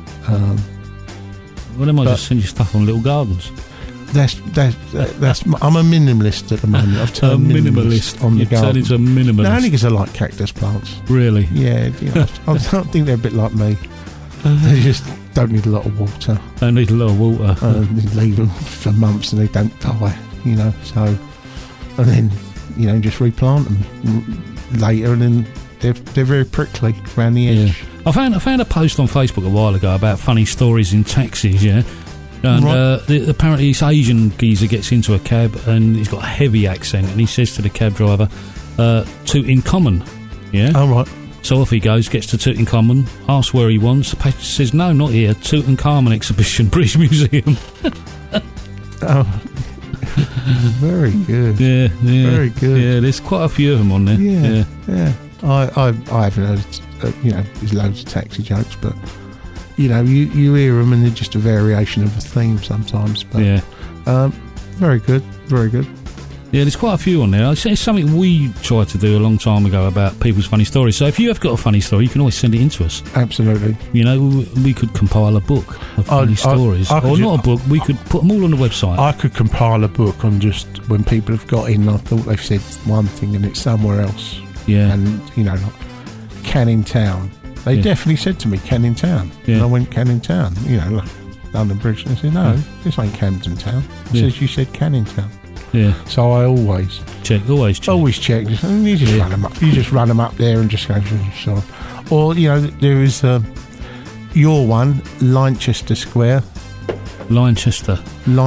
Well, they might but- just send you stuff on Little Gardens. That's I'm a minimalist at the moment. I've turned minimalist on the You've turned garden. into a minimalist. No, only because I like cactus plants. Really? Yeah, you know, I think they're a bit like me. They just don't need a lot of water. They need a lot of water. You leave them for months and they don't die. You know, so and then just replant them later, and then they're very prickly around the edge. I found a post on Facebook a while ago about funny stories in taxis. Yeah. And Right. apparently this Asian geezer gets into a cab and he's got a heavy accent, and he says to the cab driver, Tutankhamun. Yeah. Oh, right. So off he goes, gets to Tutankhamun, asks where he wants. The passenger says, no, not here, Tutankhamun exhibition, British Museum. Oh, very good. Yeah. Very good. Yeah, there's quite a few of them on there. Yeah. I haven't heard, there's loads of taxi jokes, but, you hear them and they're just a variation of a theme sometimes. But, Yeah. very good, very good. Yeah, there's quite a few on there. It's something we tried to do a long time ago about people's funny stories. So if you have got a funny story, you can always send it in to us. Absolutely. You know, we could compile a book of funny stories. I could or not a book, we could put them all on the website. I could compile a book on just when people have got in, I thought they've said one thing and it's somewhere else. Yeah. And, like Canning Town. They Yeah. definitely said to me, Canning Town. Yeah. And I went, Canning Town. Like London Bridge. And they said, no, this ain't Camden Town. It Yeah. says you said Canning Town. Yeah. So I always Check. Always check. You just run them up. You just run them up there and just go. So, or there is your one, Linchester Square. Linchester.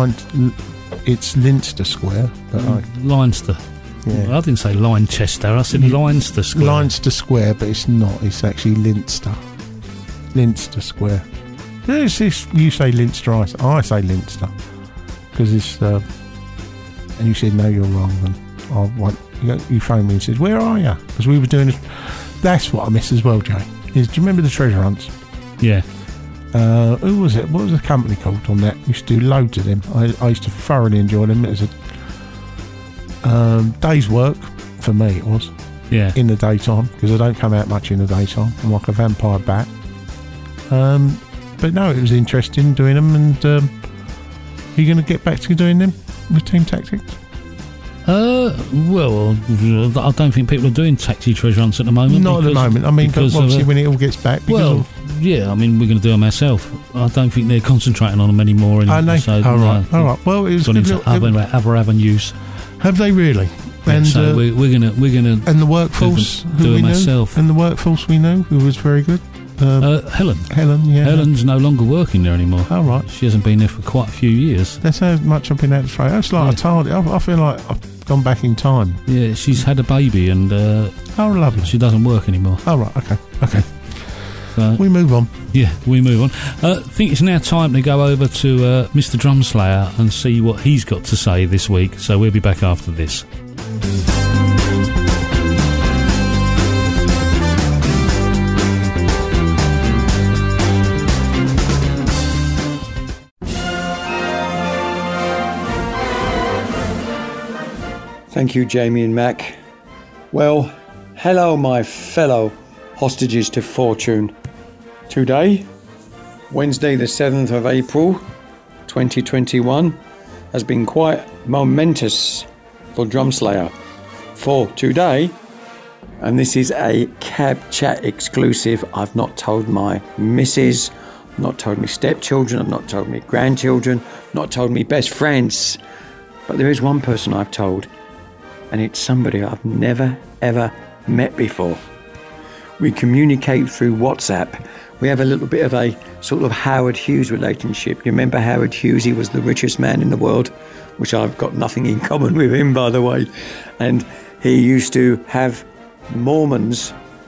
It's Leinster Square, but Leinster. yeah. Well, I didn't say Linchester, I said Leinster Square. Leinster Square, but it's not. It's actually Leinster. Leinster Square. There's this. You say Leinster, I say Leinster because it's. And you said no, you're wrong. And you phoned me and said, where are you? Because we were doing this. That's what I miss as well, Jay. Do you remember the treasure hunts? Yeah. Who was it? What was the company called on that? We used to do loads of them. I used to thoroughly enjoy them. It was a day's work for me. It was Yeah. in the daytime because I don't come out much in the daytime. I'm like a vampire bat. But no, it was interesting doing them. And are you going to get back to doing them with Team Tactics? Well, I don't think people are doing taxi treasure hunts at the moment. Not at the moment. I mean, but because obviously when it all gets back. Well, yeah, I mean, we're going to do them ourselves. I don't think they're concentrating on them anymore. I know. So, all right. Well, it was gone good into other avenues. Have they really? Yeah, And so we're gonna and the workforce do who we it knew, myself. and the workforce we knew who was very good. Helen. Helen, yeah. Helen's no longer working there anymore. All right. She hasn't been there for quite a few years. That's how much I've been out to trade. That's like a target. I feel like I've gone back in time. Yeah, she's had a baby and Oh, lovely. she doesn't work anymore. All right. Okay. So, We move on. yeah, we move on. I think it's now time to go over to Mr. Drumslayer and see what he's got to say this week. So we'll be back after this. Thank you, Jamie and Mac. Well, hello, my fellow hostages to fortune. Today, Wednesday, the 7th of April, 2021, has been quite momentous for Drumslayer. For today, and this is a Cab Chat exclusive, I've not told my missus, I've not told me stepchildren, I've not told me grandchildren, not told me best friends. But there is one person I've told, and it's somebody I've never ever met before. We communicate through WhatsApp. We have a little bit of a sort of Howard Hughes relationship. You remember Howard Hughes? He was the richest man in the world, which I've got nothing in common with him, by the way. And he used to have Mormons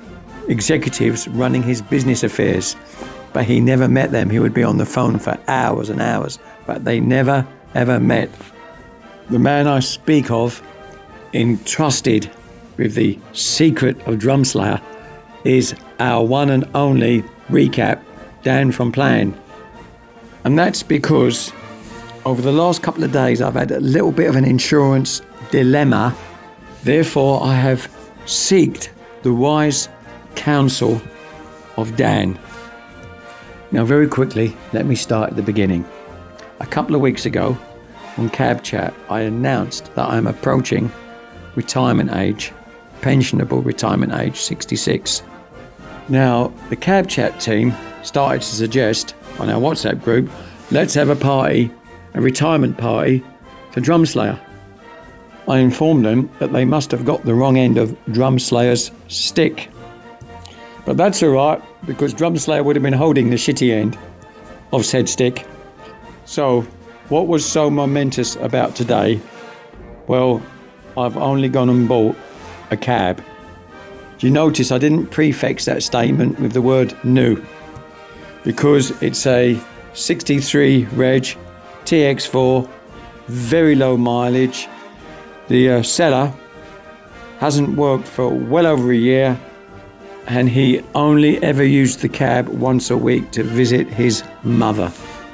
executives running his business affairs, but he never met them. He would be on the phone for hours and hours, but they never, ever met. The man I speak of, entrusted with the secret of Drumslayer, is our one and only recap, Dan from Plan. And that's because over the last couple of days I've had a little bit of an insurance dilemma. Therefore, I have sought the wise counsel of Dan. Now, very quickly, let me start at the beginning. A couple of weeks ago on Cab Chat, I announced that I'm approaching retirement age, pensionable retirement age, 66. Now, the Cab Chat team started to suggest on our WhatsApp group, let's have a party, a retirement party for Drumslayer. I informed them that they must have got the wrong end of Drumslayer's stick. But that's all right, because Drumslayer would have been holding the shitty end of said stick. So, what was so momentous about today? Well, I've only gone and bought a cab. Do you notice I didn't prefix that statement with the word new? Because it's a 63 reg TX4, very low mileage. The seller hasn't worked for well over a year, and he only ever used the cab once a week to visit his mother.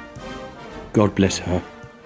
God bless her.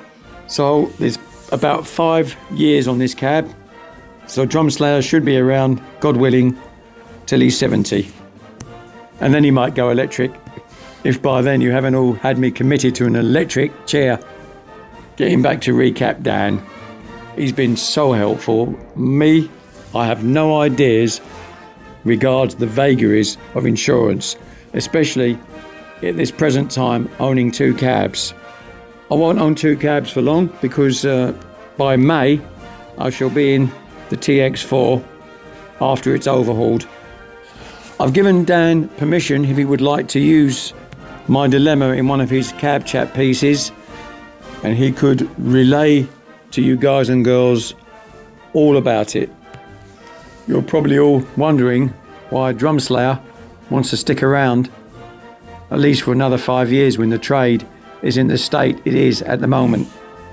So there's about 5 years on this cab. So Drumslayer should be around, God willing, till he's 70. And then he might go electric, if by then you haven't all had me committed to an electric chair. Getting back to recap Dan. He's been so helpful. Me, I have no ideas regards the vagaries of insurance, especially at this present time owning 2 cabs. I won't own 2 cabs for long because by May I shall be in the TX4 after it's overhauled. I've given Dan permission if he would like to use my dilemma in one of his Cab Chat pieces, and he could relay to you guys and girls all about it. You're probably all wondering why Drumslayer wants to stick around at least for another 5 years when the trade is in the state it is at the moment.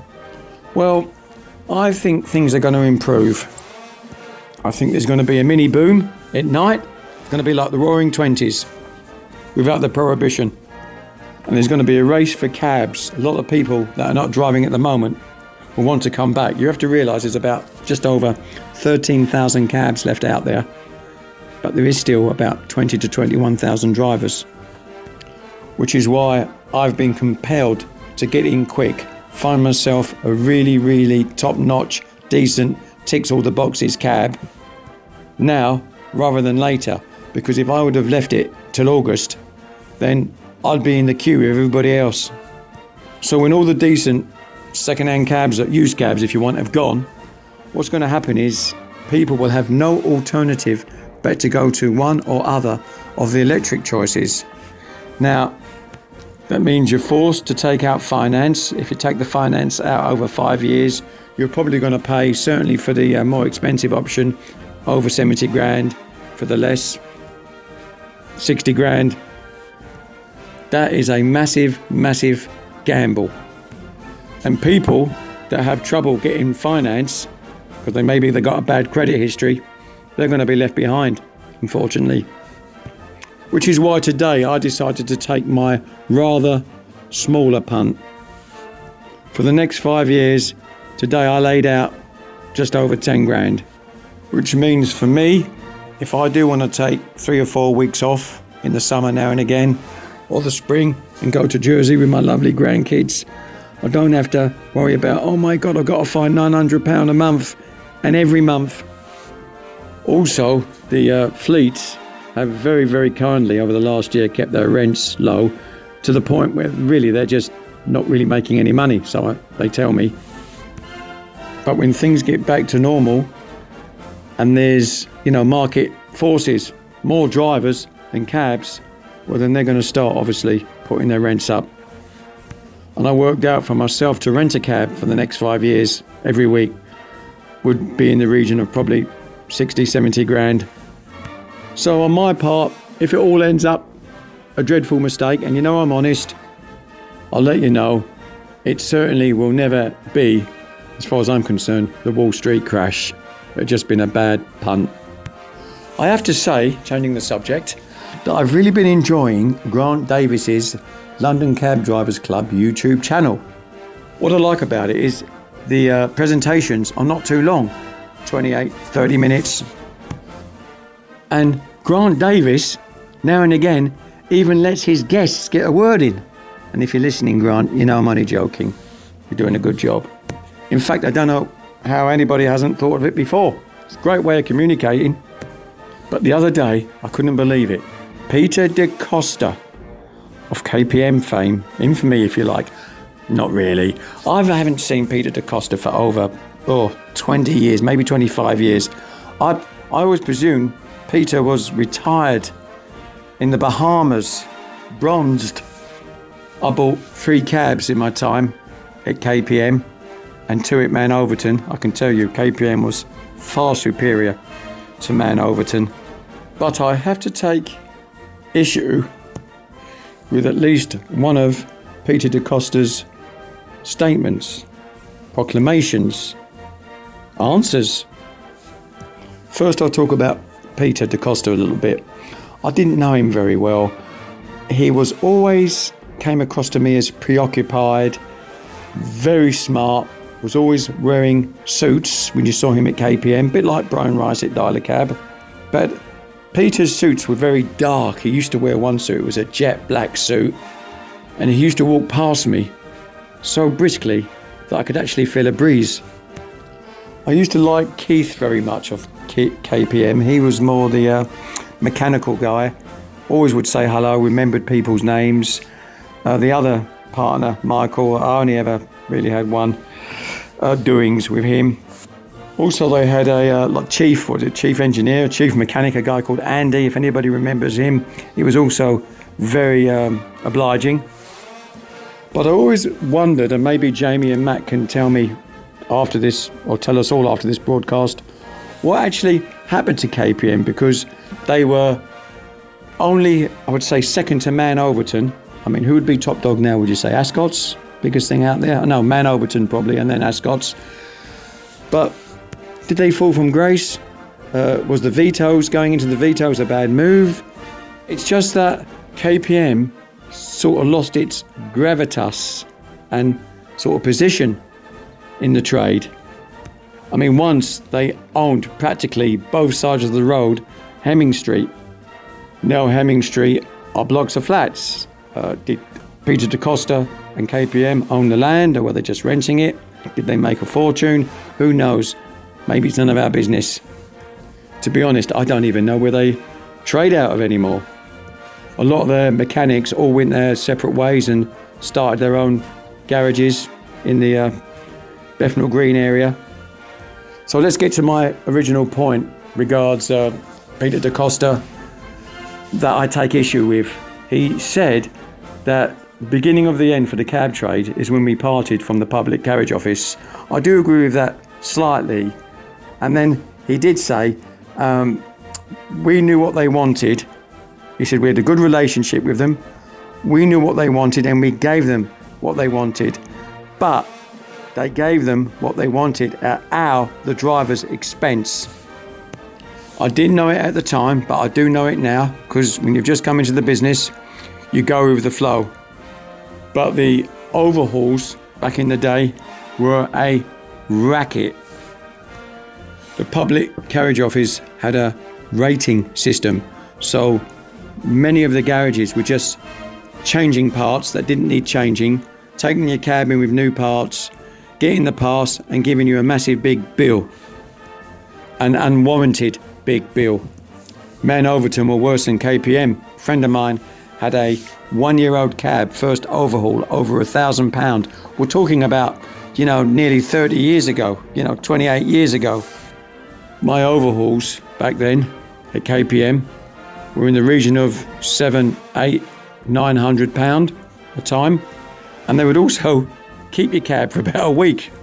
Well, I think things are going to improve. I think there's going to be a mini boom at night. It's going to be like the Roaring Twenties without the prohibition. And there's going to be a race for cabs. A lot of people that are not driving at the moment will want to come back. You have to realise there's about just over 13,000 cabs left out there, but there is still about 20 to 21,000 drivers, which is why I've been compelled to get in quick, find myself a really, really top-notch, decent, ticks all the boxes cab now rather than later, because if I would have left it till August, then I'd be in the queue with everybody else. So when all the decent second-hand cabs, used cabs if you want, have gone, what's going to happen is people will have no alternative but to go to one or other of the electric choices. Now, that means you're forced to take out finance. If you take the finance out over 5 years, you're probably going to pay, certainly for the more expensive option, over 70 grand, for the less, 60 grand. That is a massive, massive gamble. And people that have trouble getting finance, because they've got a bad credit history, they're going to be left behind, unfortunately. Which is why today I decided to take my rather smaller punt. For the next 5 years, today I laid out just over 10 grand. Which means for me, if I do want to take 3 or 4 weeks off in the summer now and again, or the spring, and go to Jersey with my lovely grandkids, I don't have to worry about, oh my God, I've got to find £900 a month, and every month. Also, the fleets have very, very kindly over the last year kept their rents low to the point where really they're just not really making any money, so they tell me. But when things get back to normal and there's, market forces, more drivers than cabs, well then they're going to start obviously putting their rents up. And I worked out for myself to rent a cab for the next 5 years every week would be in the region of probably 60, 70 grand. So on my part, if it all ends up a dreadful mistake, and you know I'm honest, I'll let you know. It certainly will never be, as far as I'm concerned, the Wall Street crash. It's just been a bad punt. I have to say, changing the subject, that I've really been enjoying Grant Davis's London Cab Drivers Club YouTube channel. What I like about it is the presentations are not too long, 28, 30 minutes. And Grant Davis, now and again, even lets his guests get a word in. And if you're listening, Grant, you know I'm only joking. You're doing a good job. In fact, I don't know how anybody hasn't thought of it before. It's a great way of communicating. But the other day, I couldn't believe it. Peter DeCosta of KPM fame, infamy if you like. Not really. I haven't seen Peter DeCosta for over 20 years, maybe 25 years. I always presumed Peter was retired in the Bahamas, bronzed. I bought 3 cabs in my time at KPM and 2 at Man Overton. I can tell you KPM was far superior to Man Overton. But I have to take issue with at least one of Peter DeCosta's statements, proclamations, answers. First I'll talk about Peter DeCosta a little bit. I didn't know him very well. He was always came across to me as preoccupied, very smart, was always wearing suits when you saw him at KPM, a bit like Brian Rice at Dialer Cab. But Peter's suits were very dark. He used to wear one suit, it was a jet black suit, and he used to walk past me so briskly that I could actually feel a breeze. I used to like Keith very much of KPM. He was more the mechanical guy, always would say hello, remembered people's names. The other partner, Michael, I only ever really had one doings with him. Also, they had a chief engineer, chief mechanic, a guy called Andy, if anybody remembers him. He was also very obliging. But I always wondered, and maybe Jamie and Matt can tell me after this, or tell us all after this broadcast, what actually happened to KPM, because they were only, I would say, second to Man Overton. I mean, who would be top dog now, would you say? Ascot's? Biggest thing out there? No, Man Overton probably, and then Ascot's. But did they fall from grace? Was the Vito's, going into the Vito's a bad move? It's just that KPM sort of lost its gravitas and sort of position in the trade. I mean, once they owned practically both sides of the road, Hemming Street. Now Hemming Street are blocks of flats. Did Peter DeCosta and KPM own the land, or were they just renting it? Did they make a fortune? Who knows? Maybe it's none of our business. To be honest, I don't even know where they trade out of anymore. A lot of their mechanics all went their separate ways and started their own garages in the Bethnal Green area. So let's get to my original point regards Peter DeCosta that I take issue with. He said that the beginning of the end for the cab trade is when we parted from the public carriage office. I do agree with that slightly. And then he did say, we knew what they wanted. He said we had a good relationship with them. We knew what they wanted and we gave them what they wanted. But they gave them what they wanted at the driver's expense. I didn't know it at the time, but I do know it now, because when you've just come into the business, you go with the flow. But the overhauls back in the day were a racket. The public carriage office had a rating system, so many of the garages were just changing parts that didn't need changing, taking your cab in with new parts, getting the pass and giving you a massive big bill, an unwarranted big bill. Man Overton were worse than KPM. A friend of mine had a 1-year-old cab, first overhaul, over £1,000. We're talking about, nearly 30 years ago, 28 years ago. My overhauls back then at KPM were in the region of £700, £800, £900 a time. And they would also keep your cab for about a week.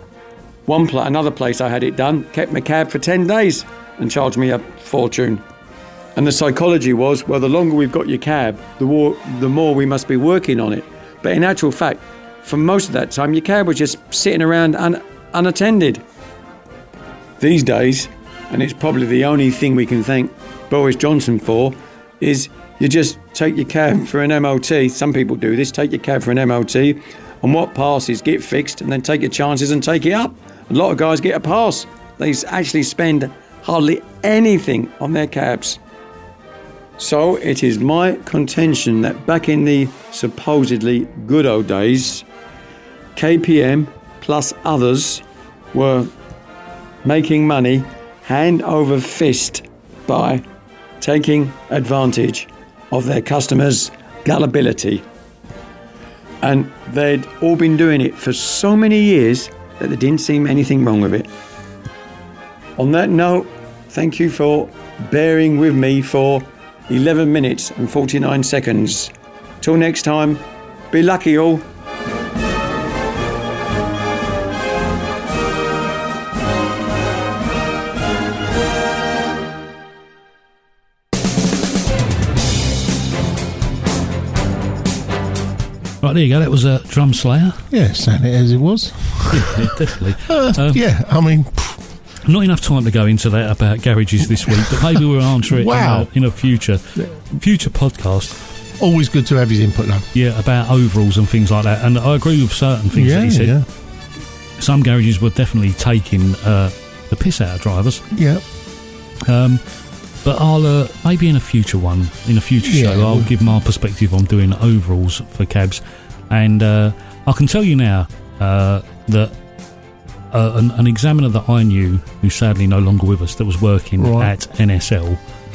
Another place I had it done, kept my cab for 10 days and charged me a fortune. And the psychology was, well, the longer we've got your cab, the more we must be working on it. But in actual fact, for most of that time, your cab was just sitting around unattended. These days, and it's probably the only thing we can thank Boris Johnson for, is you just take your cab for an MOT. Some people do this, take your cab for an MOT, and what passes get fixed, and then take your chances and take it up. A lot of guys get a pass. They actually spend hardly anything on their cabs. So it is my contention that back in the supposedly good old days, KPM plus others were making money hand over fist by taking advantage of their customers' gullibility. And they'd all been doing it for so many years that there didn't seem anything wrong with it. On that note, thank you for bearing with me for 11 minutes and 49 seconds. Till next time, be lucky all. Right, there you go. That was a Drum Slayer. Yeah, saying it as it was. Yeah, definitely. Yeah, I mean... Not enough time to go into that about garages this week, but maybe we'll answer it in a future podcast. Always good to have his input, though. Yeah, about overalls and things like that. And I agree with certain things that he said. Yeah. Some garages were definitely taking the piss out of drivers. Yeah. But I'll maybe in a future show, I'll give my perspective on doing overalls for cabs. And I can tell you now that an examiner that I knew, who's sadly no longer with us, that was working at NSL,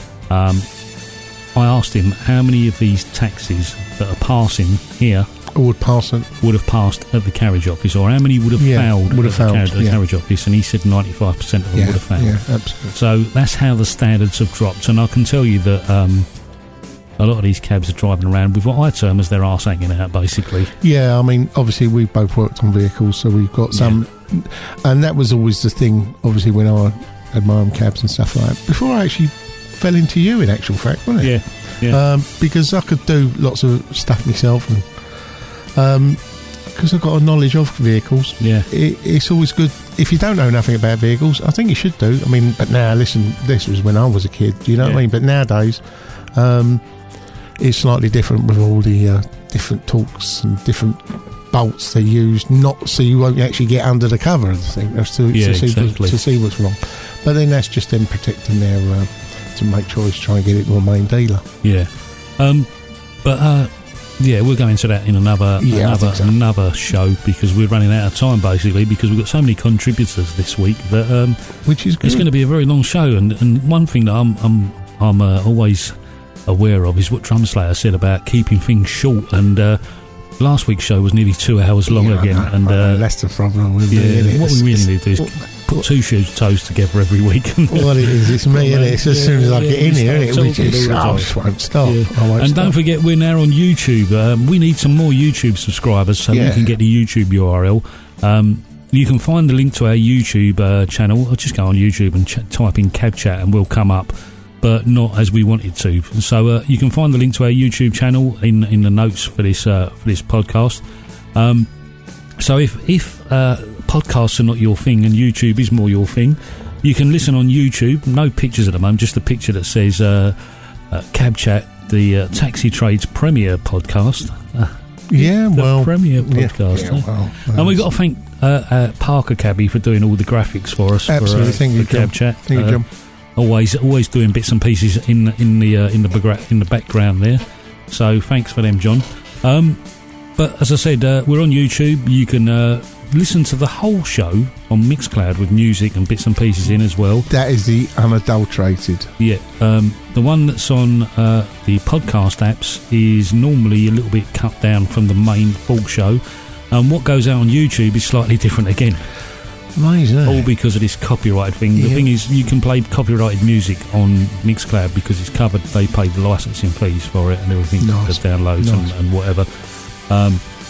I asked him how many of these taxis that are passing here would have passed at the carriage office, or how many would have failed at the carriage office, and he said 95% of them would have failed. Yeah, absolutely. So that's how the standards have dropped, and I can tell you that a lot of these cabs are driving around with what I term as their arse hanging out, basically. Yeah, I mean, obviously we've both worked on vehicles, so we've got some... Yeah. And that was always the thing, obviously, when I had my own cabs and stuff like that. Before I actually fell into you, in actual fact, wasn't it? Yeah. Because I could do lots of stuff myself, and because I've got a knowledge of vehicles. Yeah. It's always good. If you don't know nothing about vehicles, I think you should do. I mean, but now, listen, this was when I was a kid, do you know what I mean? But nowadays, it's slightly different with all the different torques and different bolts they use, not so you won't actually get under the cover of the thing to see what's wrong. But then that's just them protecting their to make sure he's trying to get it to a main dealer. Yeah. We'll go into that in another show, because we're running out of time, basically, because we've got so many contributors this week that which is good. It's going to be a very long show. And one thing that I'm always aware of is what Drum Slayer said about keeping things short, and last week's show was nearly 2 hours long again. And that's the problem with me. What we really need to do is put two toes together every week. What it is, it's me, isn't it? It's as soon as I get in here, I just won't stop. And don't forget, we're now on YouTube. We need some more YouTube subscribers so we can get the YouTube URL. You can find the link to our YouTube channel. I'll just go on YouTube and type in Cab Chat and we'll come up, but not as we wanted to. So you can find the link to our YouTube channel in the notes for this podcast. So if podcasts are not your thing and YouTube is more your thing, you can listen on YouTube. No pictures at the moment, just a picture that says Cab Chat, the Taxi Trades Premier podcast. Premier podcast. And we've got to thank Parker Cabby for doing all the graphics for us. Absolutely, thank you, Cab Chat. Thank you, John. Always doing bits and pieces in the background there. So thanks for them, John. But as I said, we're on YouTube. You can listen to the whole show on Mixcloud with music and bits and pieces in as well. That is the unadulterated. Yeah. The one that's on the podcast apps is normally a little bit cut down from the main full show. And what goes out on YouTube is slightly different again. Amazing. All because of this copyright thing. The thing is, you can play copyrighted music on Mixcloud because it's covered. They pay the licensing fees for it and everything, the downloads and whatever.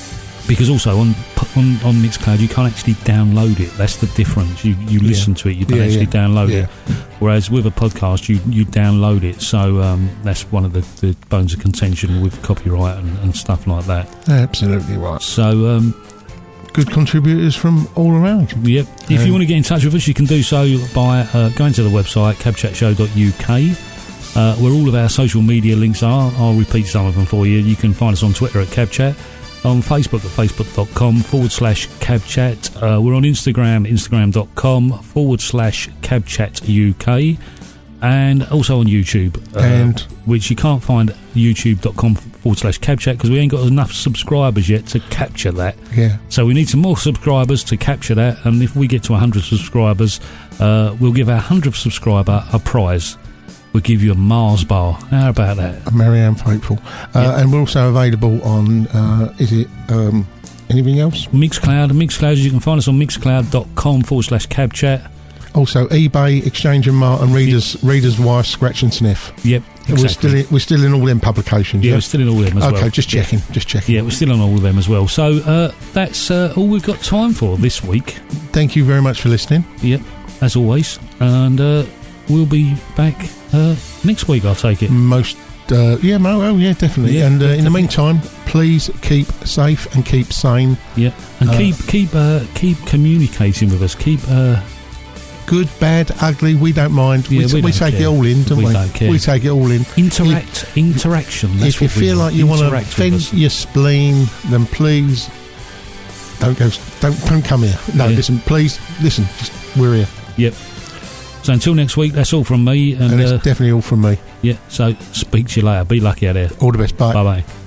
Because also on Mixcloud you can't actually download it. That's the difference. You listen to it, you don't actually download it. Whereas with a podcast you download it. So that's one of the bones of contention with copyright and stuff like that. Absolutely right. So good contributors from all around. Yep. If you want to get in touch with us, you can do so by going to the website cabchatshow.uk, where all of our social media links are. I'll repeat some of them for you. You can find us on Twitter at cabchat, on Facebook at facebook.com/cabchat. We're on Instagram, instagram.com/cabchatuk, and also on YouTube, which you can't find youtube.com/cabchat because we ain't got enough subscribers yet to capture that. Yeah. So we need some more subscribers to capture that, and if we get to 100 subscribers, we'll give our 100th subscriber a prize. We'll give you a Mars bar. How about that? A Marianne Faithful. And we're also available on, anything else? Mixcloud. You can find us on mixcloud.com/cabchat. Also, eBay, Exchange and Mart, and Reader's Wife, Scratch and Sniff. Yep, exactly. We're still in all them publications. Yeah, we're still in all them as well. Okay, just checking. Yeah, we're still on all of them as well. So that's all we've got time for this week. Thank you very much for listening. Yep, as always. And we'll be back next week, I'll take it. Definitely. Yeah, and in the meantime, please keep safe and keep sane. Yeah, and keep communicating with us. Keep good, bad, ugly. We don't mind. Yeah, we take it all in, don't we? Don't care. We take it all in. Interaction. That's if you feel like you want to vent your spleen, then please don't come here. No, listen. Just we're here. Yep. So until next week, that's all from me. And it's definitely all from me. Yeah, so speak to you later. Be lucky out there. All the best. Bye. Bye-bye.